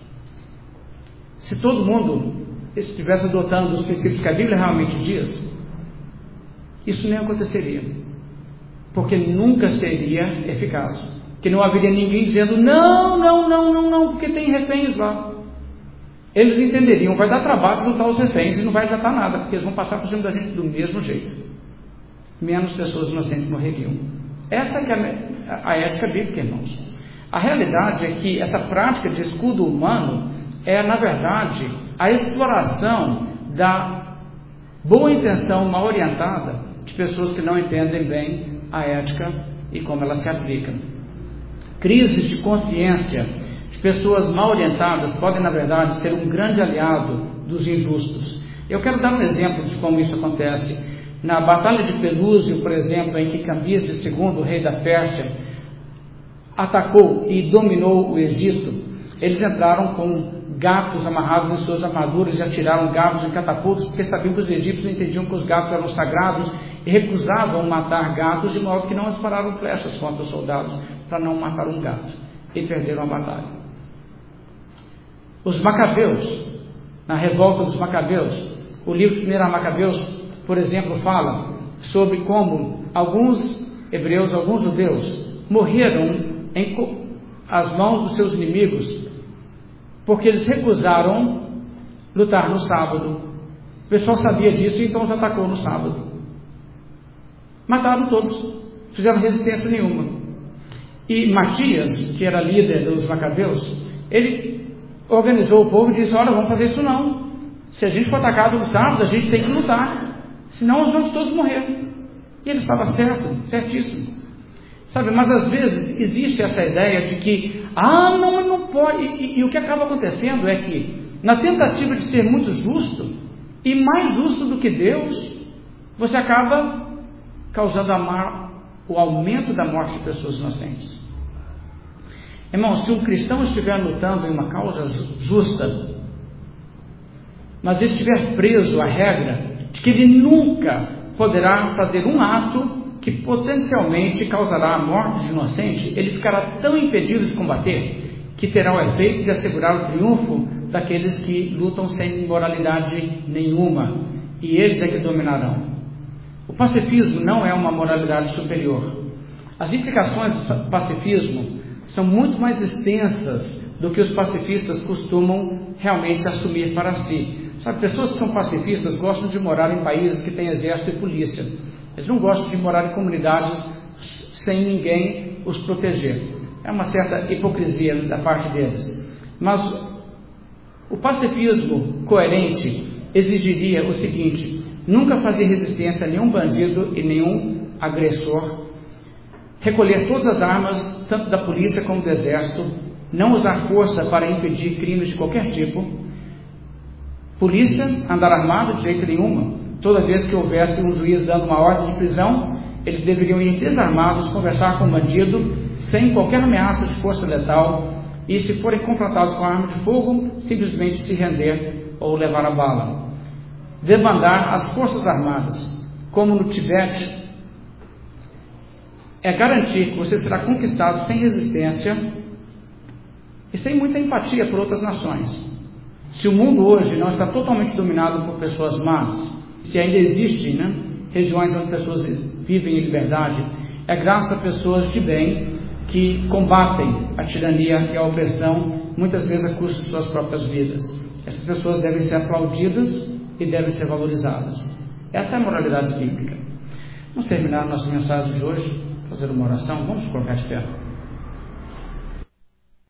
Se todo mundo estivesse adotando os princípios que a Bíblia realmente diz, isso nem aconteceria, porque nunca seria eficaz, que não haveria ninguém dizendo não, porque tem reféns lá. Eles entenderiam, vai dar trabalho juntar os reféns e não vai adiantar nada, porque eles vão passar por cima da gente do mesmo jeito. Menos pessoas inocentes morreriam. Essa que é a ética bíblica, irmãos. A realidade é que essa prática de escudo humano é, na verdade, a exploração da boa intenção mal orientada de pessoas que não entendem bem a ética e como ela se aplica. Crises de consciência de pessoas mal orientadas podem, na verdade, ser um grande aliado dos injustos. Eu quero dar um exemplo de como isso acontece. Na Batalha de Pelúsio, por exemplo, em que Cambises II, o rei da Pérsia, atacou e dominou o Egito, eles entraram com gatos amarrados em suas armaduras e atiraram gatos em catapultas, porque sabiam que os egípcios entendiam que os gatos eram sagrados e recusavam matar gatos, de modo que não dispararam flechas contra os soldados para não matar um gato, e perderam a batalha. Os Macabeus, na revolta dos Macabeus, o livro 1 Macabeus, por exemplo, fala sobre como alguns hebreus, alguns judeus, morreram às mãos dos seus inimigos, porque eles recusaram lutar no sábado. O pessoal sabia disso e então os atacou no sábado. Mataram todos, fizeram resistência nenhuma. E Matias, que era líder dos Macabeus, ele organizou o povo e disse: olha, vamos fazer isso não. Se a gente for atacado no sábado, a gente tem que lutar, senão nós vamos todos morrer. E ele estava certo, certíssimo. Sabe, mas às vezes existe essa ideia de que, não pode, e o que acaba acontecendo é que, na tentativa de ser muito justo, e mais justo do que Deus, você acaba causando o aumento da morte de pessoas inocentes. Irmão, se um cristão estiver lutando em uma causa justa, mas estiver preso à regra de que ele nunca poderá fazer um ato que potencialmente causará a morte de inocente, ele ficará tão impedido de combater que terá o efeito de assegurar o triunfo daqueles que lutam sem moralidade nenhuma, e eles é que dominarão. O pacifismo não é uma moralidade superior. As implicações do pacifismo são muito mais extensas do que os pacifistas costumam realmente assumir para si. Sabe, pessoas que são pacifistas gostam de morar em países que têm exército e polícia. Eles não gostam de morar em comunidades sem ninguém os proteger. É uma certa hipocrisia da parte deles. Mas o pacifismo coerente exigiria o seguinte: nunca fazer resistência a nenhum bandido e nenhum agressor, recolher todas as armas, tanto da polícia como do exército, não usar força para impedir crimes de qualquer tipo. Polícia, andar armado de jeito nenhuma. Toda vez que houvesse um juiz dando uma ordem de prisão, eles deveriam ir desarmados, conversar com o bandido, sem qualquer ameaça de força letal, e se forem confrontados com arma de fogo, simplesmente se render ou levar a bala. Debandar as forças armadas, como no Tibete, é garantir que você será conquistado sem resistência e sem muita empatia por outras nações. Se o mundo hoje não está totalmente dominado por pessoas más, se ainda existem regiões onde pessoas vivem em liberdade, é graças a pessoas de bem que combatem a tirania e a opressão, muitas vezes a custo de suas próprias vidas. Essas pessoas devem ser aplaudidas e devem ser valorizadas. Essa é a moralidade bíblica. Vamos terminar a nossa mensagem de hoje, fazer uma oração. Vamos colocar de pé.